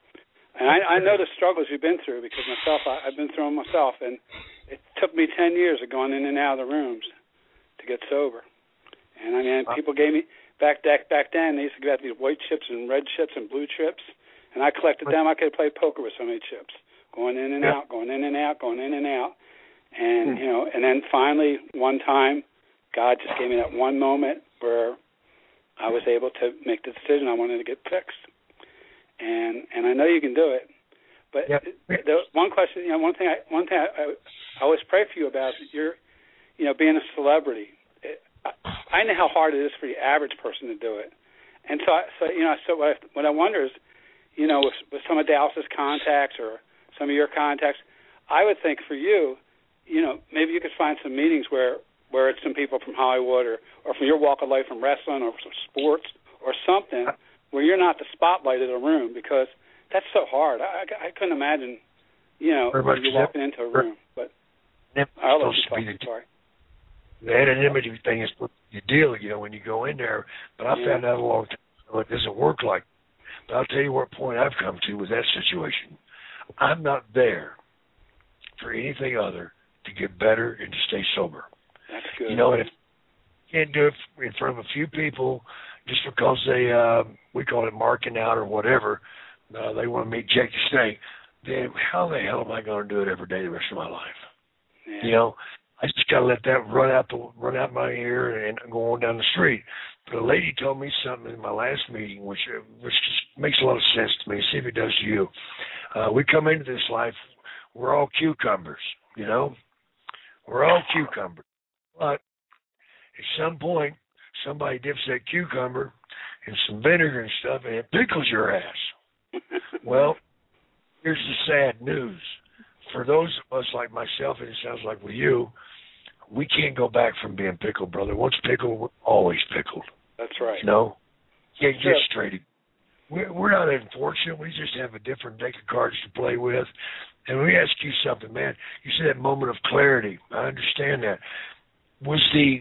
I know the struggles you've been through because myself, I've been through them myself, and it took me 10 years of going in and out of the rooms to get sober. And I mean, people gave me back then. They used to give out these white chips and red chips and blue chips, and I collected them. I could have played poker with so many chips, going in and out, going in and out, going in and out, and and then finally one time, God just gave me that one moment where I was able to make the decision I wanted to get fixed. And I know you can do it, but the one question, one thing I always pray for you about is you're, being a celebrity. I know how hard it is for the average person to do it, and so what I wonder is, with some of Dallas's contacts or some of your contacts, I would think for you, maybe you could find some meetings where it's some people from Hollywood or from your walk of life, from wrestling or from sports or something, where you're not the spotlight of the room, because that's so hard. I couldn't imagine, when you're walking into a room. But I'll let you talk. Sorry. The anonymity thing is you deal, when you go in there. But I found out a long time ago it doesn't work like that. But I'll tell you what point I've come to with that situation. I'm not there for anything other to get better and to stay sober. That's good. And if you can't do it in front of a few people just because they, we call it marking out or whatever, they want to meet Jake the Snake, then how the hell am I going to do it every day the rest of my life? Yeah. I just got to let that run out my ear and go on down the street. But a lady told me something in my last meeting, which just makes a lot of sense to me. See if it does to you. We come into this life, we're all cucumbers, We're all cucumbers. But at some point, somebody dips that cucumber in some vinegar and stuff, and it pickles your ass. Well, here's the sad news. For those of us like myself, and it sounds like with you, we can't go back from being pickled, brother. Once pickled, we're always pickled. That's right. Can't get straight. We're not unfortunate. We just have a different deck of cards to play with. And let me ask you something, man. You said that moment of clarity. I understand that. Was the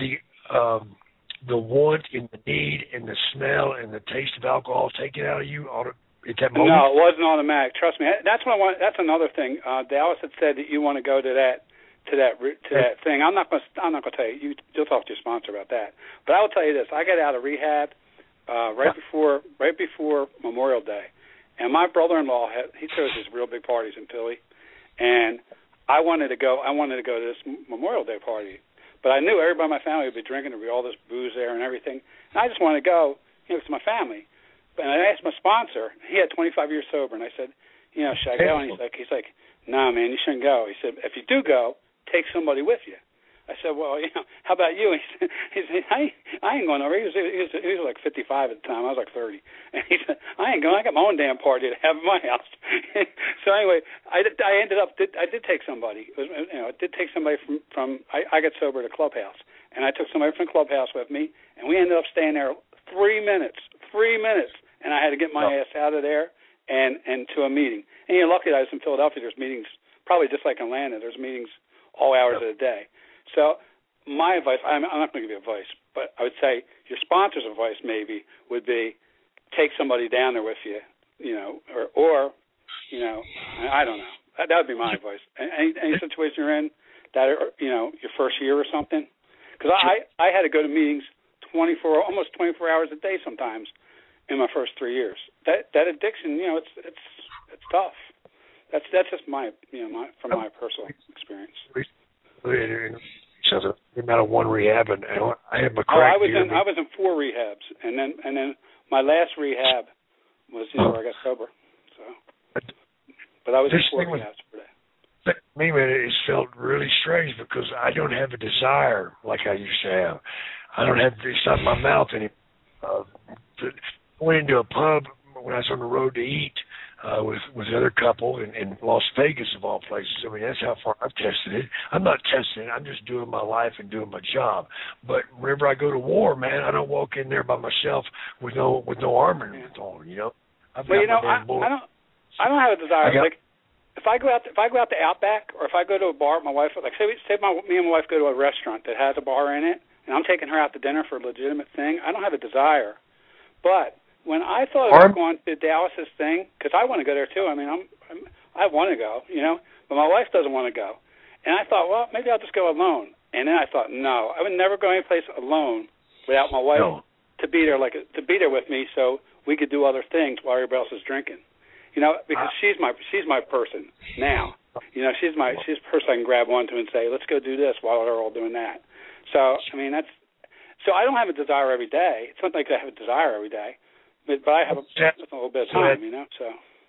want and the need and the smell and the taste of alcohol taken out of you at that moment? No, it wasn't automatic. Trust me. That's what I want. That's another thing. Dallas had said that you want to go to that thing. I'm not going to tell you. You'll talk to your sponsor about that. But I will tell you this. I got out of rehab right before Memorial Day, and my brother-in-law he throws these real big parties in Philly, and I wanted to go to this Memorial Day party. But I knew everybody in my family would be drinking. There'd be all this booze there and everything. And I just wanted to go, to my family. And I asked my sponsor. He had 25 years sober, and I said, should I go? And he's like, no, man, you shouldn't go. He said, if you do go, take somebody with you. I said, well, how about you? He said, I ain't going over. He was like 55 at the time. I was like 30. And he said, I ain't going. I got my own damn party to have in my house. So anyway, I did take somebody. I did take somebody from I got sober at a clubhouse, and I took somebody from the clubhouse with me, and we ended up staying there 3 minutes, and I had to get my ass out of there and to a meeting. And you're lucky that I was in Philadelphia. There's meetings, probably just like Atlanta. There's meetings all hours of the day. So my advice, I'm not going to give you advice, but I would say your sponsor's advice maybe would be take somebody down there with you, or I don't know. That would be my advice. Any situation you're in that, your first year or something, because I had to go to meetings almost 24 hours a day sometimes in my first 3 years. That addiction, it's tough. That's just my from my personal experience. So I'm out of one rehab, and I had my crack. I was in 4 rehabs, and then my last rehab was where I got sober. So, but I was in 4 rehabs for that. Me, man, it felt really strange because I don't have a desire like I used to have. I don't have it's not in my mouth anymore. I went into a pub when I was on the road to eat. With the other couple in Las Vegas, of all places. I mean, that's how far I've tested it. I'm not testing it. I'm just doing my life and doing my job. But whenever I go to war, man, I don't walk in there by myself with no armament on, Well, I don't have a desire. Like, if I go out to Outback, or if I go to a bar with my wife, like me and my wife go to a restaurant that has a bar in it, and I'm taking her out to dinner for a legitimate thing, I don't have a desire. But when I thought about going to Dallas's thing, because I want to go there too. I mean, I want to go, but my wife doesn't want to go. And I thought, well, maybe I'll just go alone. And then I thought, no, I would never go any place alone without my wife to be there with me, so we could do other things while everybody else is drinking. Because she's my person now. She's the person I can grab onto and say, let's go do this while they're all doing that. So I mean, so I don't have a desire every day. It's not like I have a desire every day, but I have a little bit of time, So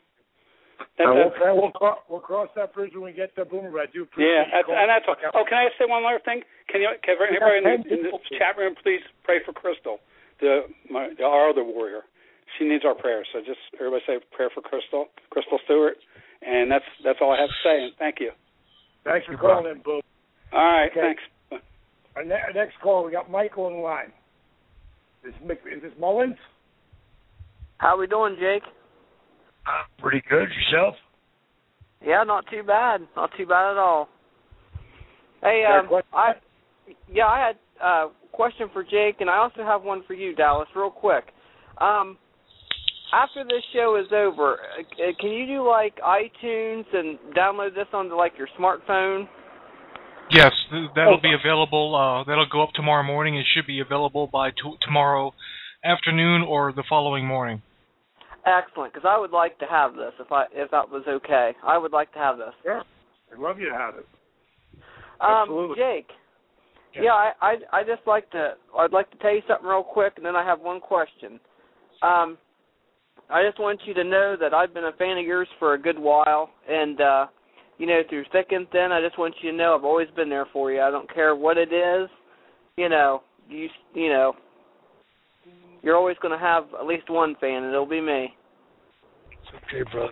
we'll cross that bridge when we get to Boomer. I do appreciate. Yeah, and that's all. Oh, can I say one other thing? Can everybody in this chat room please pray for Crystal, our other warrior? She needs our prayers. So just everybody say a prayer for Crystal Stewart, and that's all I have to say. And thank you. Thanks for calling in, Boom. All right, thanks. Our next call, we got Michael on the line. Is this Mullins? How we doing, Jake? Pretty good. Yourself? Yeah, not too bad. Not too bad at all. Hey, I had a question for Jake, and I also have one for you, Dallas, real quick. After this show is over, can you do like iTunes and download this onto like your smartphone? Yes, that'll be available. That'll go up tomorrow morning. It should be available by tomorrow afternoon or the following morning. Excellent, because I would like to have this if that was okay. I would like to have this. Yeah, I'd love you to have it. Absolutely. Jake. Yeah, I'd like to tell you something real quick, and then I have one question. I just want you to know that I've been a fan of yours for a good while, and through thick and thin, I just want you to know I've always been there for you. I don't care what it is. You're always going to have at least one fan, and it'll be me. Okay, brother.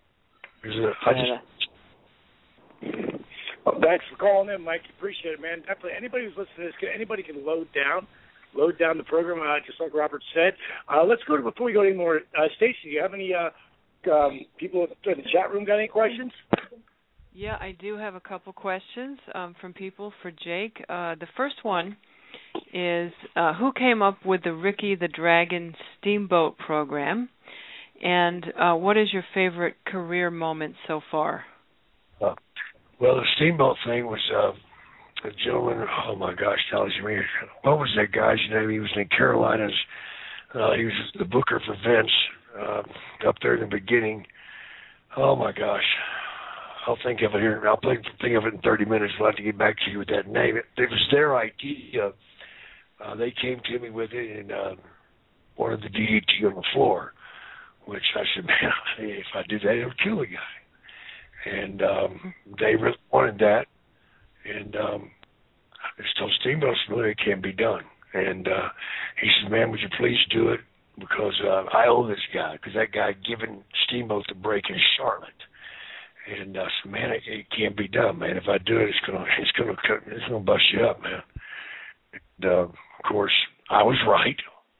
Thanks for calling in, Mike. Appreciate it, man. Definitely. Anybody who's listening to this, anybody can load down the program, just like Robert said. Let's go to, before we go any more, Stacy, do you have any people in the chat room got any questions? Yeah, I do have a couple questions from people for Jake. The first one is, who came up with the Ricky the Dragon Steamboat program, and what is your favorite career moment so far? Well, the Steamboat thing was a gentleman, oh my gosh, Dallas, what was that guy's name? He was in Carolinas. He was the booker for Vince up there in the beginning. Oh my gosh. I'll think of it here. I'll think of it in 30 minutes. We'll have to get back to you with that name. It was their idea. They came to me with it and wanted the DDT on the floor, which I said, man, if I do that, it'll kill a guy. And they really wanted that. And I just told Steamboat, really, it can't be done. And he said, man, would you please do it? Because I owe this guy, because that guy given Steamboat the break in Charlotte. And I said, man, it can't be done, man. If I do it, it's gonna bust you up, man. And of course, I was right.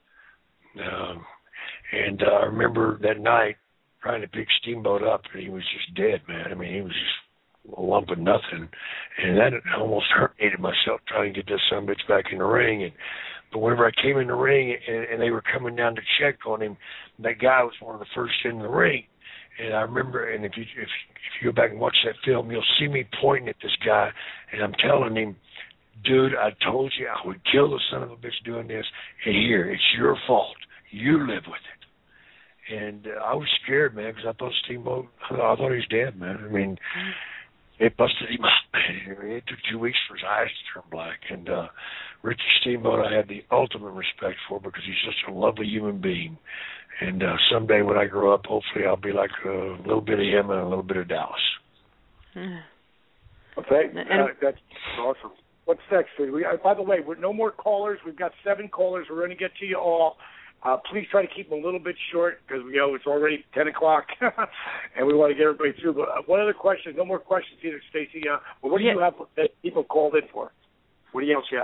And I remember that night trying to pick Steamboat up, and he was just dead, man. I mean, he was just a lump of nothing, and that almost hated myself trying to get this son of a bitch back in the ring. But whenever I came in the ring and they were coming down to check on him, that guy was one of the first in the ring. And I remember, and if you go back and watch that film, you'll see me pointing at this guy, and I'm telling him, dude, I told you I would kill the son of a bitch doing this, and here, it's your fault. You live with it. And I was scared, man, because I thought Steamboat, I thought he was dead, man. I mean, it busted him up, man. It took 2 weeks for his eyes to turn black. And Richie Steamboat, I had the ultimate respect for because he's such a lovely human being. And someday when I grow up, hopefully I'll be like a little bit of him and a little bit of Dallas. Okay, that's awesome. What's next? By the way, no more callers. We've got 7 callers. We're going to get to you all. Please try to keep them a little bit short because we know it's already 10 o'clock and we want to get everybody through. But one other question, no more questions either, Stacy. What do you have that people called in for? What else you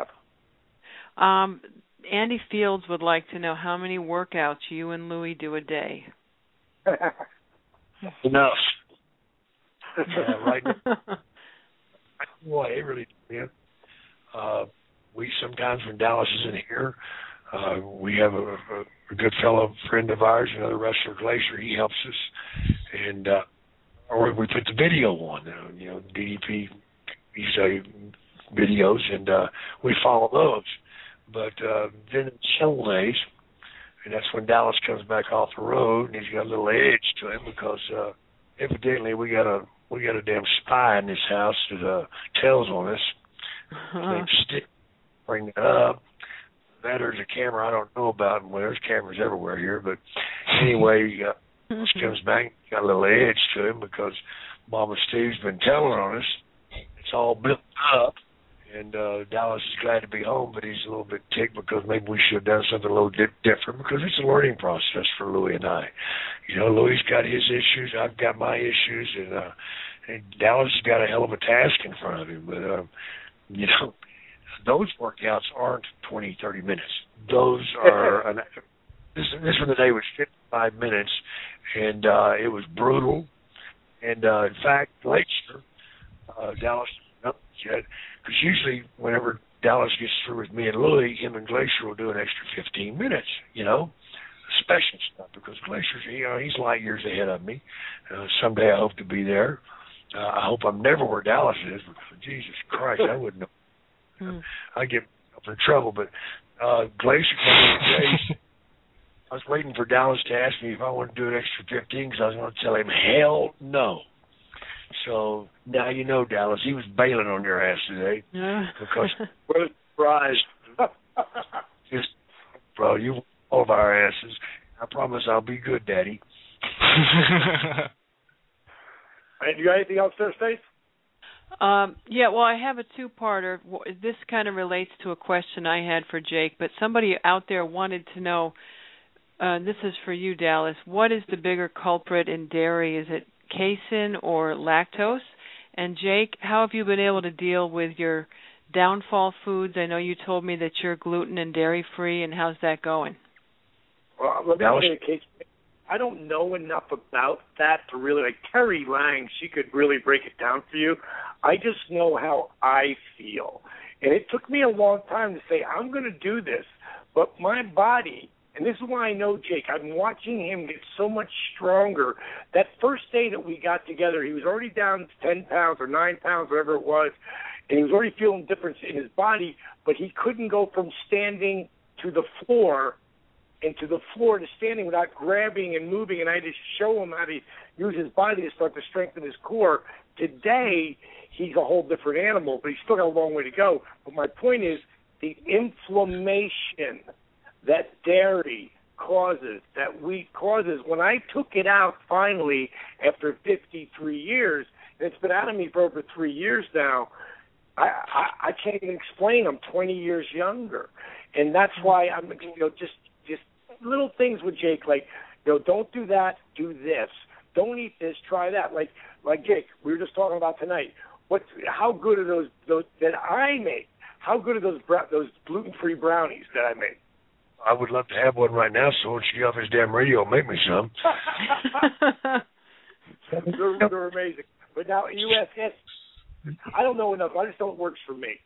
have? Andy Fields would like to know how many workouts you and Louie do a day. Enough. Right now. Boy, it really did. We sometimes, when Dallas isn't here, we have a good fellow friend of ours, another wrestler, Glacier. He helps us, and or we put the video on. DDP videos, and we follow those. But then in chill days, and that's when Dallas comes back off the road, and he's got a little edge to him because evidently we got a damn spy in this house that tells on us. Named Stick. Bring that up. That there's a camera I don't know about. Well, there's cameras everywhere here, but anyway, Dallas comes back, got a little edge to him because Mama Steve's been telling on us. It's all built up, and Dallas is glad to be home, but he's a little bit ticked because maybe we should have done something a little different because it's a learning process for Louie and I. Louie's got his issues, I've got my issues, and Dallas has got a hell of a task in front of him. But, those workouts aren't 20, 30 minutes. Those are, this one today was 55 minutes, and it was brutal. And, in fact, Glacier, Dallas, because usually whenever Dallas gets through with me and Louie, him and Glacier will do an extra 15 minutes, special stuff, because Glacier's, he's light years ahead of me. Someday I hope to be there. I hope I'm never where Dallas is, because Jesus Christ, I wouldn't know. I get in trouble, but Glacier came today. I was waiting for Dallas to ask me if I wanted to do an extra 15 because I was going to tell him, hell no. So now you know, Dallas, he was bailing on your ass today because we're surprised. Just, bro, you all of our asses. I promise I'll be good, Daddy. And you got anything else there, Stace? Yeah, well, I have a two-parter. This kind of relates to a question I had for Jake, but somebody out there wanted to know, this is for you, Dallas, what is the bigger culprit in dairy? Is it casein or lactose? And Jake, how have you been able to deal with your downfall foods? I know you told me that you're gluten and dairy-free, and how's that going? Well, let me tell you, Kate, I don't know enough about that to really, like Terry Lang, she could really break it down for you. I just know how I feel. And it took me a long time to say, I'm going to do this. But my body, and this is why I know Jake, I've been watching him get so much stronger. That first day that we got together, he was already down 10 pounds or 9 pounds, whatever it was, and he was already feeling difference in his body, but he couldn't go from standing to the floor and to the floor to standing without grabbing and moving, and I had to show him how to use his body to start to strengthen his core. Today, he's a whole different animal, but he's still got a long way to go. But my point is the inflammation that dairy causes, that wheat causes, when I took it out finally after 53 years, and it's been out of me for over 3 years now, I can't even explain. I'm 20 years younger. And that's why I'm, just little things with Jake, like, don't do that, do this. Don't eat this, try that. Like Jake, we were just talking about tonight. How good are those that I make? How good are those gluten-free brownies that I make? I would love to have one right now, so once you get off his damn radio, make me some. They're amazing. But now you ask us, I don't know enough. I just know it works for me.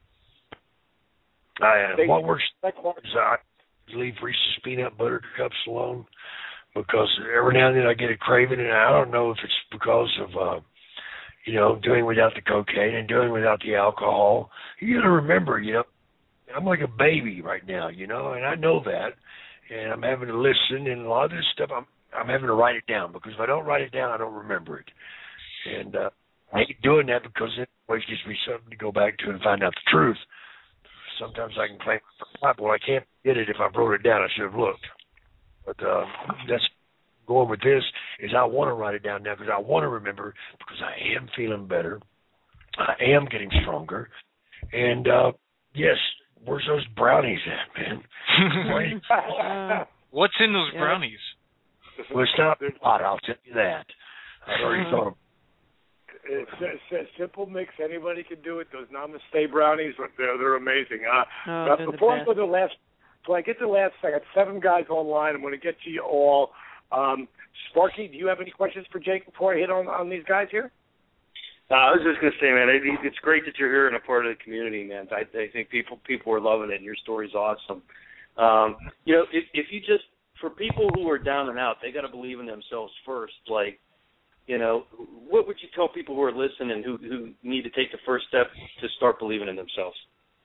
What works is I leave Reese's peanut butter cups alone because every now and then I get a craving, and I don't know if it's because of doing without the cocaine and doing without the alcohol. You got to remember, I'm like a baby right now, and I know that, and I'm having to listen, and a lot of this stuff I'm having to write it down because if I don't write it down, I don't remember it, and I hate doing that because it always gives me something to go back to and find out the truth. Sometimes I can claim well, I can't get it if I wrote it down. I should have looked. But that's going with this is I want to write it down now because I want to remember because I am feeling better. I am getting stronger. And, yes, where's those brownies at, man? What's in those brownies? Well, it's not hot, I'll tell you that. I've already thought of it. It's a simple mix. Anybody can do it. Those Namaste brownies, they're amazing. Before I go to the last, so I get to the last, I got 7 guys online. I'm going to get to you all. Sparky, do you have any questions for Jake before I hit on these guys here? I was just going to say, man, it's great that you're here and a part of the community, man. I think people are loving it, and your story's awesome. If you just, for people who are down and out, they got to believe in themselves first. Like, what would you tell people who are listening who need to take the first step to start believing in themselves?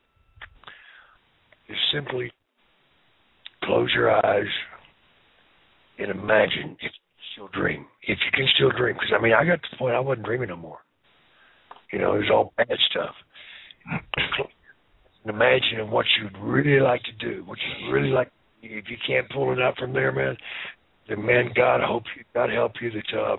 Just simply close your eyes and imagine if you can still dream. If you can still dream. Because, I got to the point I wasn't dreaming no more. It was all bad stuff. Imagine what you'd really like to do, what you'd really like. If you can't pull it out from there, man, then, man, God help you that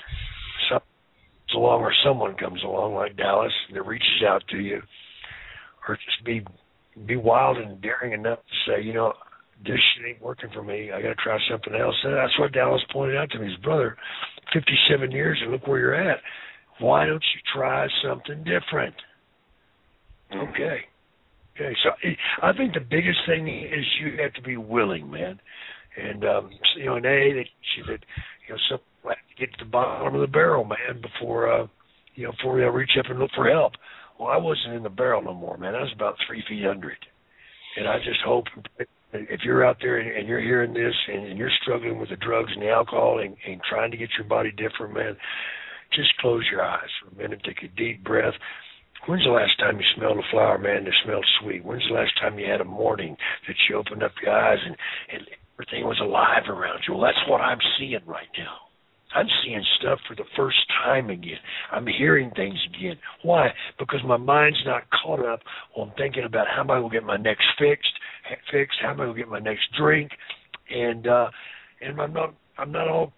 someone comes along like Dallas that reaches out to you, or just be wild and daring enough to say, this shit ain't working for me. I got to try something else. And that's what Dallas pointed out to me. His brother, 57 years, and look where you're at. Why don't you try something different? Okay. So I think the biggest thing is you have to be willing, man. And in AA, some have to get to the bottom of the barrel, man, before they reach up and look for help. Well, I wasn't in the barrel no more, man. I was about 3 feet under it. And I just hope if you're out there and you're hearing this and you're struggling with the drugs and the alcohol and trying to get your body different, man, just close your eyes for a minute, take a deep breath. When's the last time you smelled a flower, man, that smelled sweet? When's the last time you had a morning that you opened up your eyes and everything was alive around you? Well, that's what I'm seeing right now. I'm seeing stuff for the first time again. I'm hearing things again. Why? Because my mind's not caught up on thinking about how am I going to get my next fixed, how am I going to get my next drink, and I'm not all,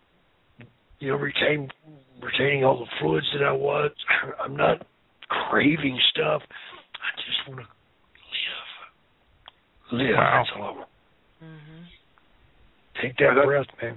retaining all the fluids that I was. I'm not craving stuff. I just want to live. Wow. That's all I want. Take that breath, man.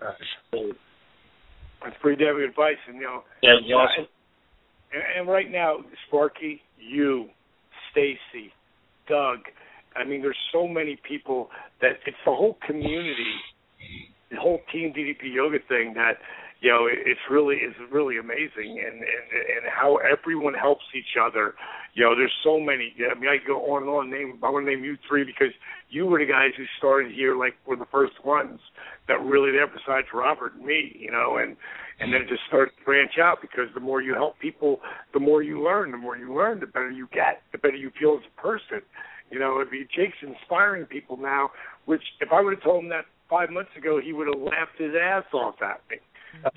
That's pretty damn good advice, and awesome. And right now, Sparky, you, Stacy, Doug, there's so many people that it's the whole community, the whole Team DDP Yoga thing that it's really amazing, and how everyone helps each other. There's so many. I could go on and on. I want to name you three because you were the guys who started here, like were the first ones that really there, besides Robert and me. And then it just started to branch out because the more you help people, the more you learn. The more you learn, the better you get. The better you feel as a person. Jake's inspiring people now. Which if I would have told him that 5 months ago, he would have laughed his ass off at me. But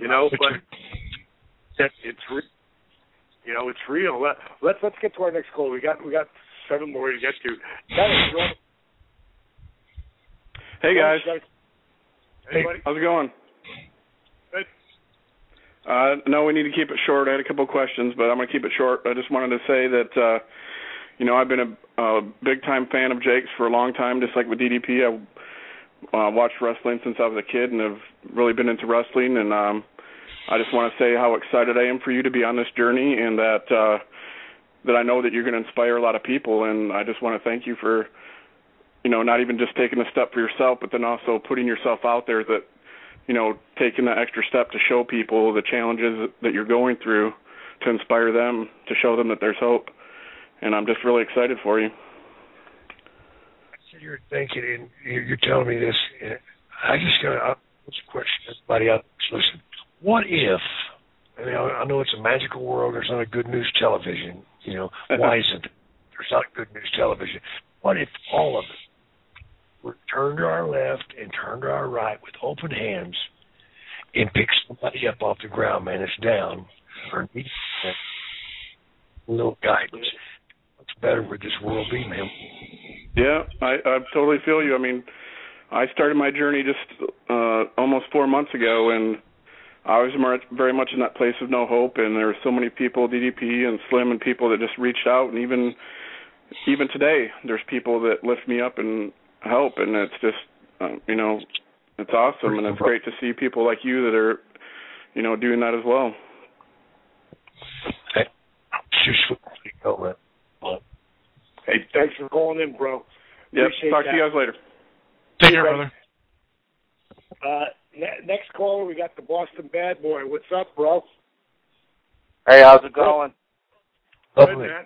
it's real. It's real. Let's get to our next call. We got 7 more to get to. Hey guys. Hey, how's it going? Good. No, we need to keep it short. I had a couple of questions, but I'm going to keep it short. I just wanted to say that I've been a big time fan of Jake's for a long time, just like with DDP. I watched wrestling since I was a kid and have really been into wrestling, and I just want to say how excited I am for you to be on this journey, and that I know that you're going to inspire a lot of people, and I just want to thank you for, not even just taking a step for yourself, but then also putting yourself out there, that, taking that extra step to show people the challenges that you're going through, to inspire them, to show them that there's hope, and I'm just really excited for you. You're thinking, and you're telling me this. I just got to question everybody out there. Listen, what if? I know it's a magical world. There's not a good news television. Why isn't there's not a good news television? What if all of us were turned to our left and turned to our right with open hands and pick somebody up off the ground, man, that's down, or need a little guidance? What's better would this world be, man? Yeah, I totally feel you. I started my journey just almost 4 months ago, and I was very much in that place of no hope, and there were so many people, DDP and Slim, and people that just reached out, and even today, there's people that lift me up and help, and it's just, it's awesome, and it's great to see people like you that are, doing that as well. Hey, thanks for calling in, bro. Yep. Talk to you guys later. Take care, brother. Next caller, we got the Boston Bad Boy. What's up, bro? Hey, how's it going? Good, man.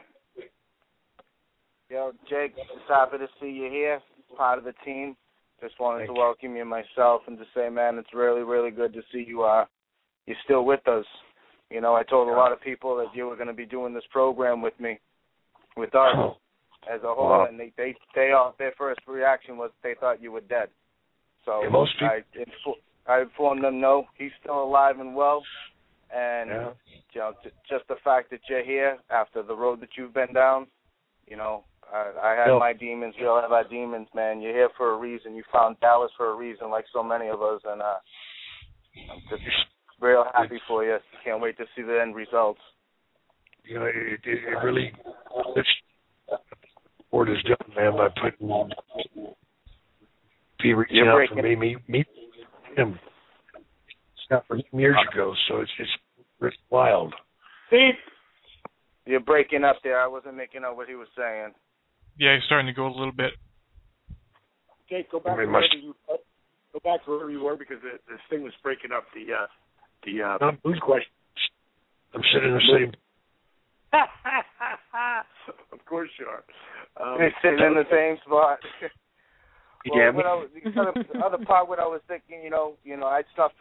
Yo, Jake, just happy to see you here, part of the team. Just wanted to welcome you myself and to say, man, it's really, really good to see you. You're still with us. You know, I told a lot of people that you were going to be doing this program with us as a whole, and their first reaction was they thought you were dead. So I informed them, no, he's still alive and well, and you know, just the fact that you're here after the road that you've been down, you know, I had my demons, we all have our demons, man. You're here for a reason. You found Dallas for a reason, like so many of us, and I'm just real happy for you. Can't wait to see the end results. You know, it really, what is done, man, by putting people reaching out for me him. It's not for him years ago, so it's wild. Steve, you're breaking up there. I wasn't making out what he was saying. Yeah, he's starting to go a little bit. Jake, go back to wherever you were because this thing was breaking up. The question. I'm sitting in the same. Of course you are. You're sitting in the same spot. Well, the other part, what I was thinking, when I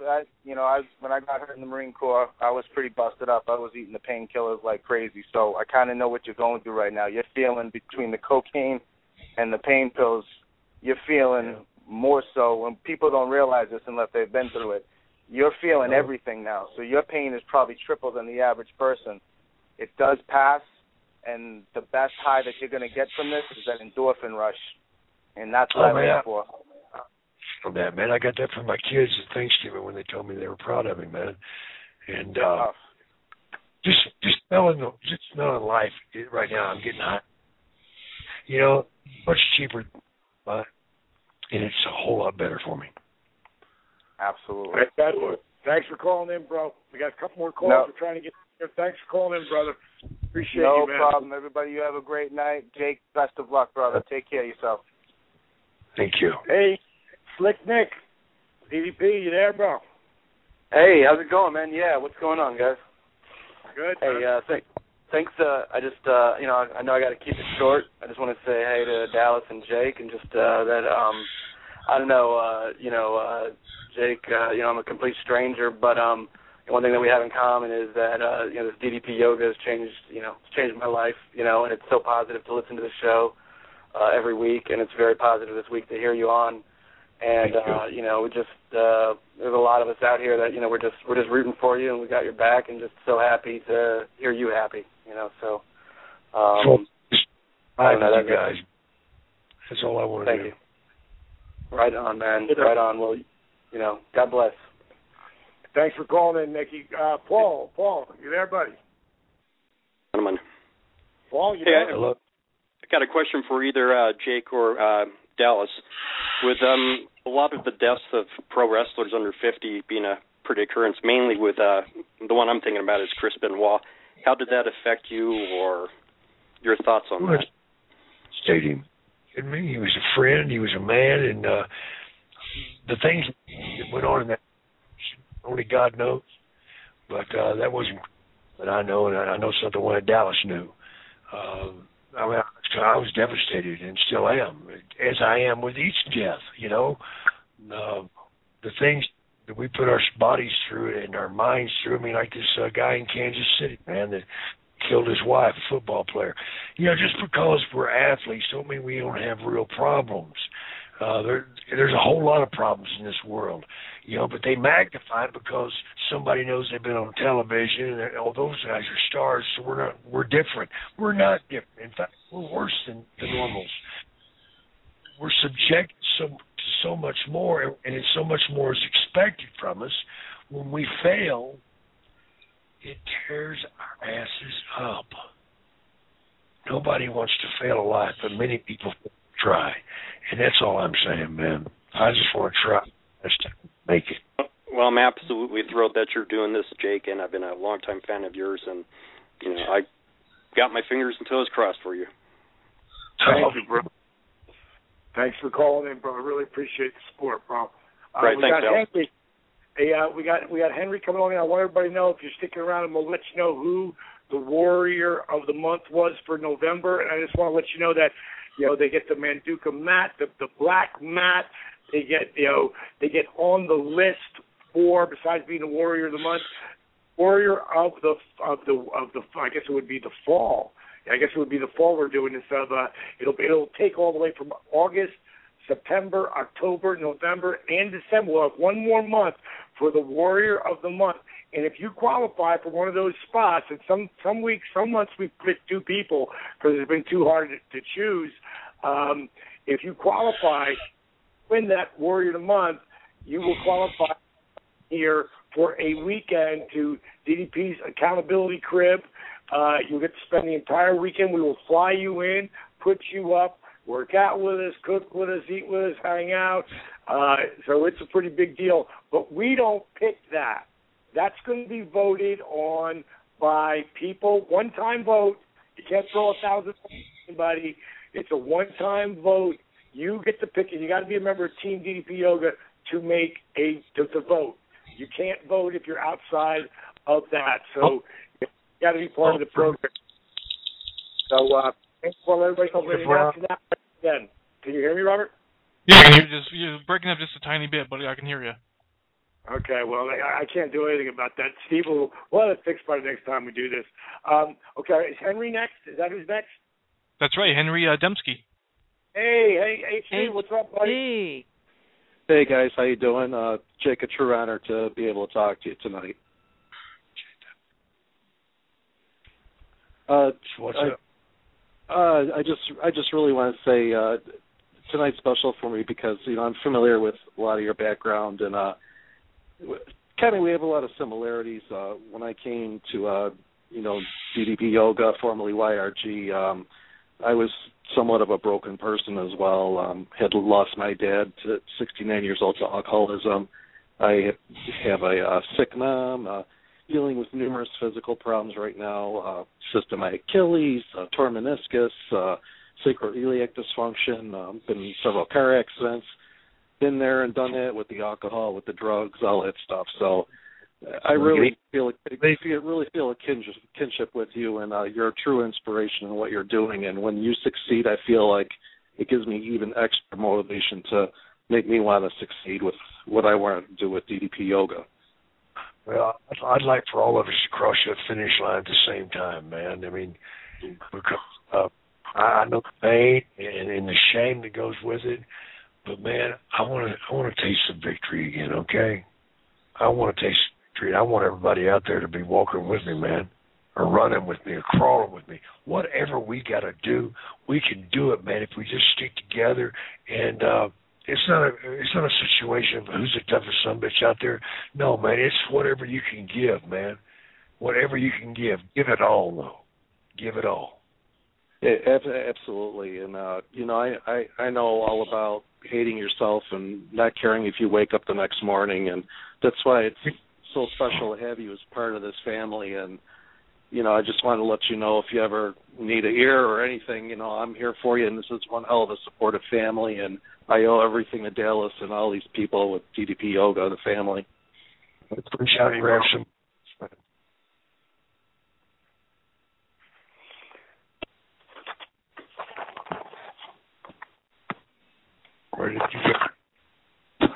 got hurt in the Marine Corps, I was pretty busted up. I was eating the painkillers like crazy, so I kind of know what you're going through right now. You're feeling between the cocaine and the pain pills, you're feeling more so, and people don't realize this unless they've been through it. You're feeling everything now, so your pain is probably triple than the average person. It does pass, and the best high that you're going to get from this is that endorphin rush. And that's what I'm here for. From that, man. I got that from my kids at Thanksgiving when they told me they were proud of me, man. And just smelling life right now, I'm getting hot. You know, much cheaper, and it's a whole lot better for me. Absolutely. Thanks for calling in, bro. We got a couple more calls. We're trying to get here. Thanks for calling in, brother. Appreciate you, man. No problem. Everybody, you have a great night. Jake, best of luck, brother. Take care of yourself. Thank you. Hey, Slick Nick, DDP, you there, bro? Hey, how's it going, man? Yeah, what's going on, guys? Good. Hey, thanks. I just, I know I got to keep it short. I just want to say hey to Dallas and Jake, and just that, I don't know, Jake, I'm a complete stranger, but one thing that we have in common is that, this DDP yoga has changed my life, and it's so positive to listen to the show every week, and it's very positive this week to hear you on. And there's a lot of us out here that we're just rooting for you, and we got your back, and just so happy to hear you happy. So I don't know, you guys. That's all I want to do. Thank you. Right on, man. Right on. Well, God bless. Thanks for calling in, Nicky. Paul, you there, buddy? Gentlemen. Paul, you there? Hello. I got a question for either Jake or Dallas. With a lot of the deaths of pro wrestlers under 50 being a pretty occurrence, mainly with the one I'm thinking about is Chris Benoit, how did that affect you, or your thoughts on that? Stadium. I mean, he was a friend, he was a man, and the things that went on in that, only God knows. But that wasn't that I know, and I know something that Dallas knew. I was devastated and still am, as I am with each death, the things that we put our bodies through and our minds through. I mean, like this guy in Kansas City, man, that killed his wife, a football player. Just because we're athletes don't mean we don't have real problems. There's a whole lot of problems in this world, but they magnify it because somebody knows they've been on television and those guys are stars, so we're different. We're not different. In fact, we're worse than the normals. We're subject to so much more, and it's so much more is expected from us. When we fail, it tears our asses up. Nobody wants to fail a lot, but many people try. And that's all I'm saying, man. I just want to try just to make it. Well, I'm absolutely thrilled that you're doing this, Jake, and I've been a longtime fan of yours, and, I got my fingers and toes crossed for you. Thank you, bro. Thanks for calling in, bro. I really appreciate the support, bro. Right, thanks, Al. Hey, we got Henry coming on. I want everybody to know, if you're sticking around, and we'll let you know who the Warrior of the Month was for November. And I just want to let you know that, they get the Manduka mat, the black mat. They get on the list for, besides being the Warrior of the Month, Warrior of the I guess it would be the fall. I guess it would be the fall we're doing this of. It'll take all the way from August, September, October, November, and December. We'll have one more month for the Warrior of the Month. And if you qualify for one of those spots, and some weeks, some months we pick 2 people because it's been too hard to choose. If you qualify, win that Warrior of the Month, you will qualify here for a weekend to DDP's Accountability Crib. You'll get to spend the entire weekend. We will fly you in, put you up, work out with us, cook with us, eat with us, hang out. So it's a pretty big deal. But we don't pick that. That's going to be voted on by people. One-time vote. You can't throw 1,000 at anybody. It's a one-time vote. You get to pick it. You got to be a member of Team DDP Yoga to vote. You can't vote if you're outside of that. So you got to be part of the program. So thanks for everybody again. Can you hear me, Robert? Yeah, you're breaking up just a tiny bit, but I can hear you. Okay, well, I can't do anything about that. Steve will have it fixed by the next time we do this. Okay, is Henry next? Is that who's next? That's right, Henry Dembski. Hey, Steve, what's up, buddy? Hey, guys, how you doing? Jake, a true honor to be able to talk to you tonight. What's up? I just really want to say tonight's special for me because I'm familiar with a lot of your background and kind of we have a lot of similarities. When I came to DDP Yoga, formerly YRG, I was somewhat of a broken person as well. Had lost my dad at 69 years old to alcoholism. I have a sick mom. Dealing with numerous physical problems right now, systemic Achilles, torn meniscus, sacroiliac dysfunction, been in several car accidents, been there and done it with the alcohol, with the drugs, all that stuff. So I really feel a kinship with you, and you're a true inspiration in what you're doing. And when you succeed, I feel like it gives me even extra motivation to make me want to succeed with what I want to do with DDP Yoga. Well, I'd like for all of us to cross that finish line at the same time, man. I mean, because I know the pain and the shame that goes with it, but man, I want to taste some victory again. Okay, I want to taste victory. I want everybody out there to be walking with me, man, or running with me, or crawling with me. Whatever we got to do, we can do it, man. If we just stick together and. It's not a situation of who's the toughest sumbitch out there. No, man, it's whatever you can give, man. Whatever you can give. Give it all, though. Give it all. Yeah, absolutely. And, I know all about hating yourself and not caring if you wake up the next morning. And that's why it's so special to have you as part of this family. And, I just want to let you know if you ever need an ear or anything, I'm here for you. And this is one hell of a supportive family. And I owe everything to Dallas and all these people with DDP Yoga, the family. Let's reach out and grab some. Where did you go?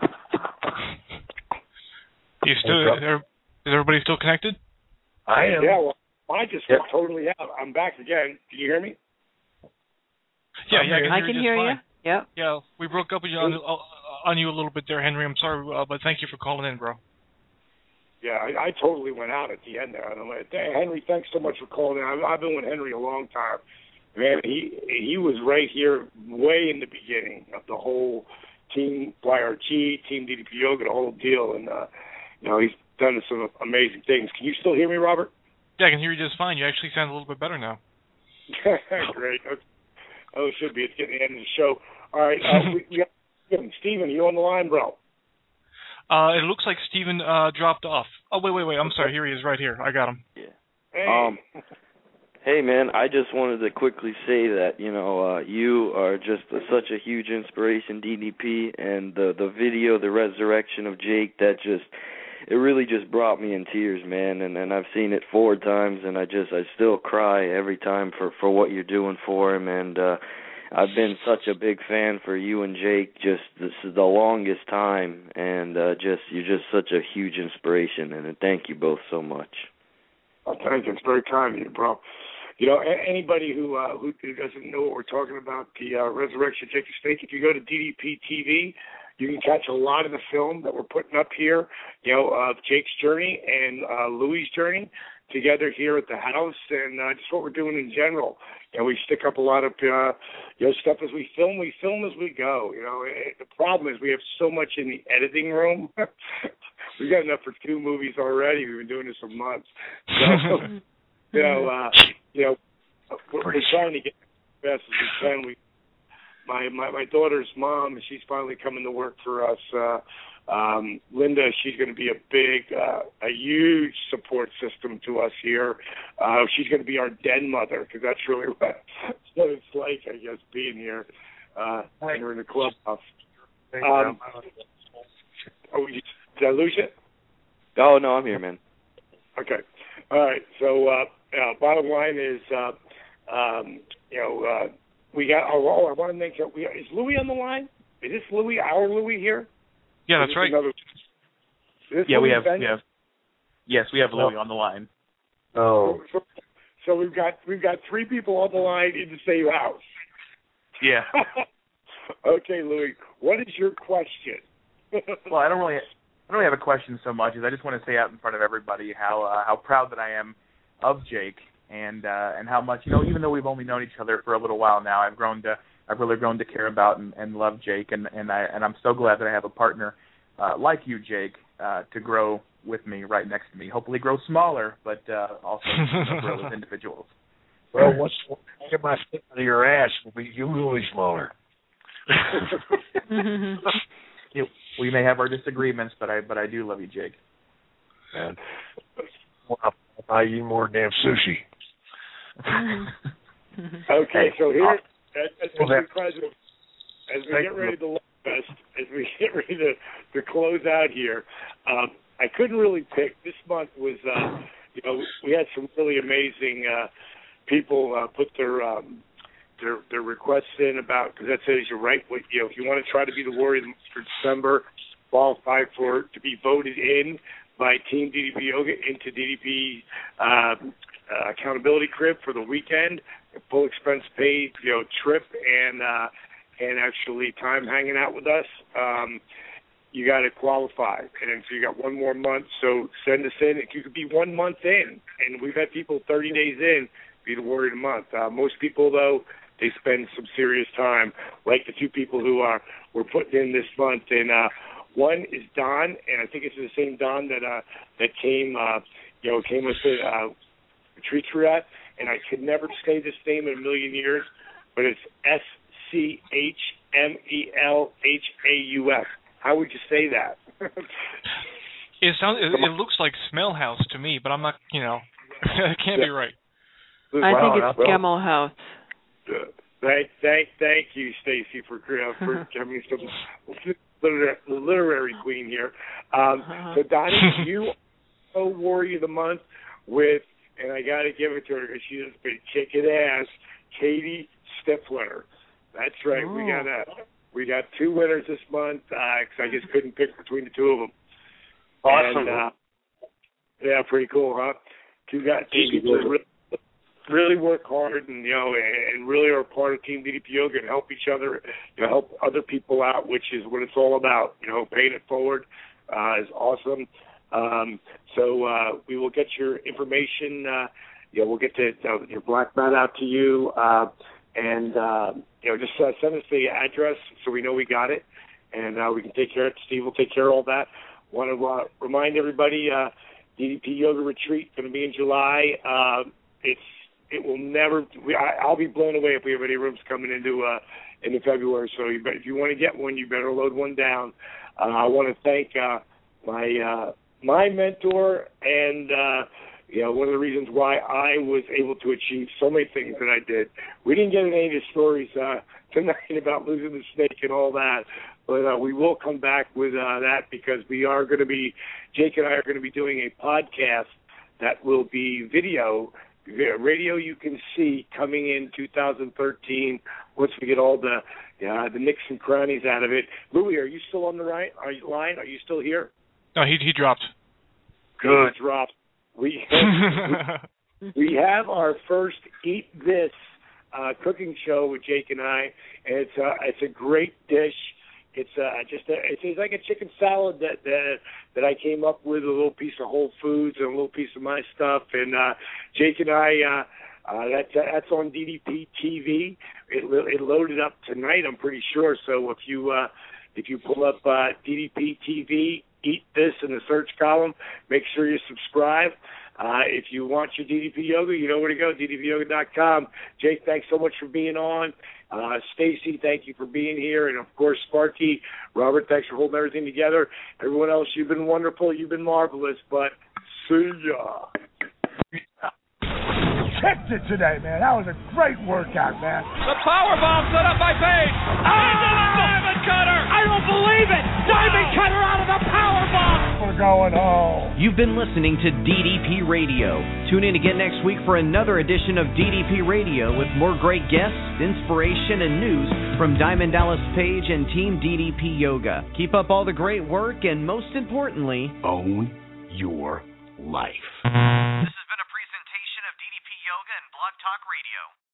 Is everybody still connected? I am. Yeah, well, I just went totally out. I'm back again. Can you hear me? Yeah, I can hear you. Yep. Yeah, we broke up on you a little bit there, Henry. I'm sorry, but thank you for calling in, bro. Yeah, I totally went out at the end there. Henry, thanks so much for calling in. I've been with Henry a long time. Man, he was right here way in the beginning of the whole Team YRG, Team DDP Yoga, the whole deal. And, he's done some amazing things. Can you still hear me, Robert? Yeah, I can hear you just fine. You actually sound a little bit better now. Great. Oh, it should be. It's getting the end of the show. All right. We got Steven, you on the line, bro? It looks like Steven dropped off. Oh, wait. I'm sorry. Here he is right here. I got him. Yeah. Hey. Hey, man, I just wanted to quickly say that, you are just such a huge inspiration, DDP, and the video, The Resurrection of Jake, that just, it really just brought me in tears, man. And I've seen it 4 times, and I still cry every time for what you're doing for him. And I've been such a big fan for you and Jake. Just this is the longest time, and you're just such a huge inspiration. And thank you both so much. Oh, thank you. It's very kind of you, bro. You know, anybody who doesn't know what we're talking about, the Resurrection of Jake the Snake, if you go to DDP TV, you can catch a lot of the film that we're putting up here, you know, of Jake's journey and Louis' journey together here at the house, and just what we're doing in general. You know, we stick up a lot of, stuff as we film. We film as we go. You know, the problem is we have so much in the editing room. We've got enough for 2 movies already. We've been doing this for months. So, we're trying to get as best as we can. My daughter's mom, she's finally coming to work for us. Linda, she's going to be a huge support system to us here. She's going to be our den mother, because that's really what it's like, I guess, being here. Here in the clubhouse. Did I lose you? Oh, no, I'm here, man. Okay. All right. So, bottom line is, we got. I want to make sure. Is Louis on the line? Is this Louis? Our Louis here? Yeah, that's right. Yeah, we have. Yes, we have Louis on the line. Oh. So we've got 3 people on the line in the same house. Yeah. Okay, Louis. What is your question? Well, I don't really have a question so much as I just want to say out in front of everybody how proud that I am of Jake. And how much, even though we've only known each other for a little while now, I've really grown to care about and love Jake, and I'm so glad that I have a partner like you, Jake, to grow with me right next to me. Hopefully grow smaller, but also grow as individuals. Well, once I get my foot out of your ass, you will be smaller. We may have our disagreements, but I do love you, Jake. Man, I'll buy you more damn sushi. Okay, so here, as we get ready to close out here, I couldn't really pick. This month was, we had some really amazing people put their requests in about, because that says you're right. If you want to try to be the Warrior for December, qualify to be voted in by Team DDP Yoga into DDP accountability crib for the weekend, full expense paid, trip and actually time hanging out with us. You got to qualify, and so you got 1 more month. So send us in. If you could be 1 month in, and we've had people 30 days in be the Warrior of the Month. Most people though, they spend some serious time, like the 2 people who we're putting in this month. And one is Don, and I think it's the same Don that came with the retreats we're at, and I could never say this name in a million years, but it's SCHMELHAUS. How would you say that? It looks like Smell House to me, but I'm not. It can't be right. I think it's Camel House. Thank you, Stacy, for giving me some literary queen here. So Donnie, you are Warrior of the Month with, and I got to give it to her because she's been kicking ass, Katie Stifler. That's right. Oh. We got 2 winners this month because I just couldn't pick between the 2 of them. Awesome. And, yeah, pretty cool, huh? 2 people really work hard and and really are part of Team DDP Yoga and help each other, help other people out, which is what it's all about. Paying it forward is awesome. So we will get your information. We'll get your black mat out to you, and just send us the address so we know we got it, and we can take care of it. Steve will take care of all that. Want to remind everybody, DDP Yoga Retreat going to be in July. It will never. I'll be blown away if we have any rooms coming into February. So if you want to get one, you better load one down. I want to thank my mentor and one of the reasons why I was able to achieve so many things that I did. We didn't get any of the stories tonight about losing the snake and all that, but we will come back with that because we are going to be, Jake and I are going to be doing a podcast that will be radio you can see coming in 2013 once we get all the nicks and crannies out of it. Louis, are you still on the line? Are you still here? No, he dropped. Good. He dropped. We have our first Eat This cooking show with Jake and I, and it's a great dish. It's it's like a chicken salad that I came up with, a little piece of Whole Foods and a little piece of my stuff, and Jake and I that's on DDP TV. It loaded up tonight, I'm pretty sure. So if you pull up DDP TV, Eat This in the search column, make sure you subscribe. If you want your DDP Yoga, you know where to go, ddpyoga.com. Jake, thanks so much for being on. Stacy, thank you for being here. And, of course, Sparky, Robert, thanks for holding everything together. Everyone else, you've been wonderful. You've been marvelous. But see ya. Kicked it today, man. That was a great workout, man. The powerbomb set up by Page. Into the Diamond Cutter. I don't believe it. Diamond Cutter out of the powerbomb. We're going home. You've been listening to DDP Radio. Tune in again next week for another edition of DDP Radio with more great guests, inspiration, and news from Diamond Dallas Page and Team DDP Yoga. Keep up all the great work and, most importantly, own your life. This has been a presentation of DDP Yoga and Blog Talk Radio.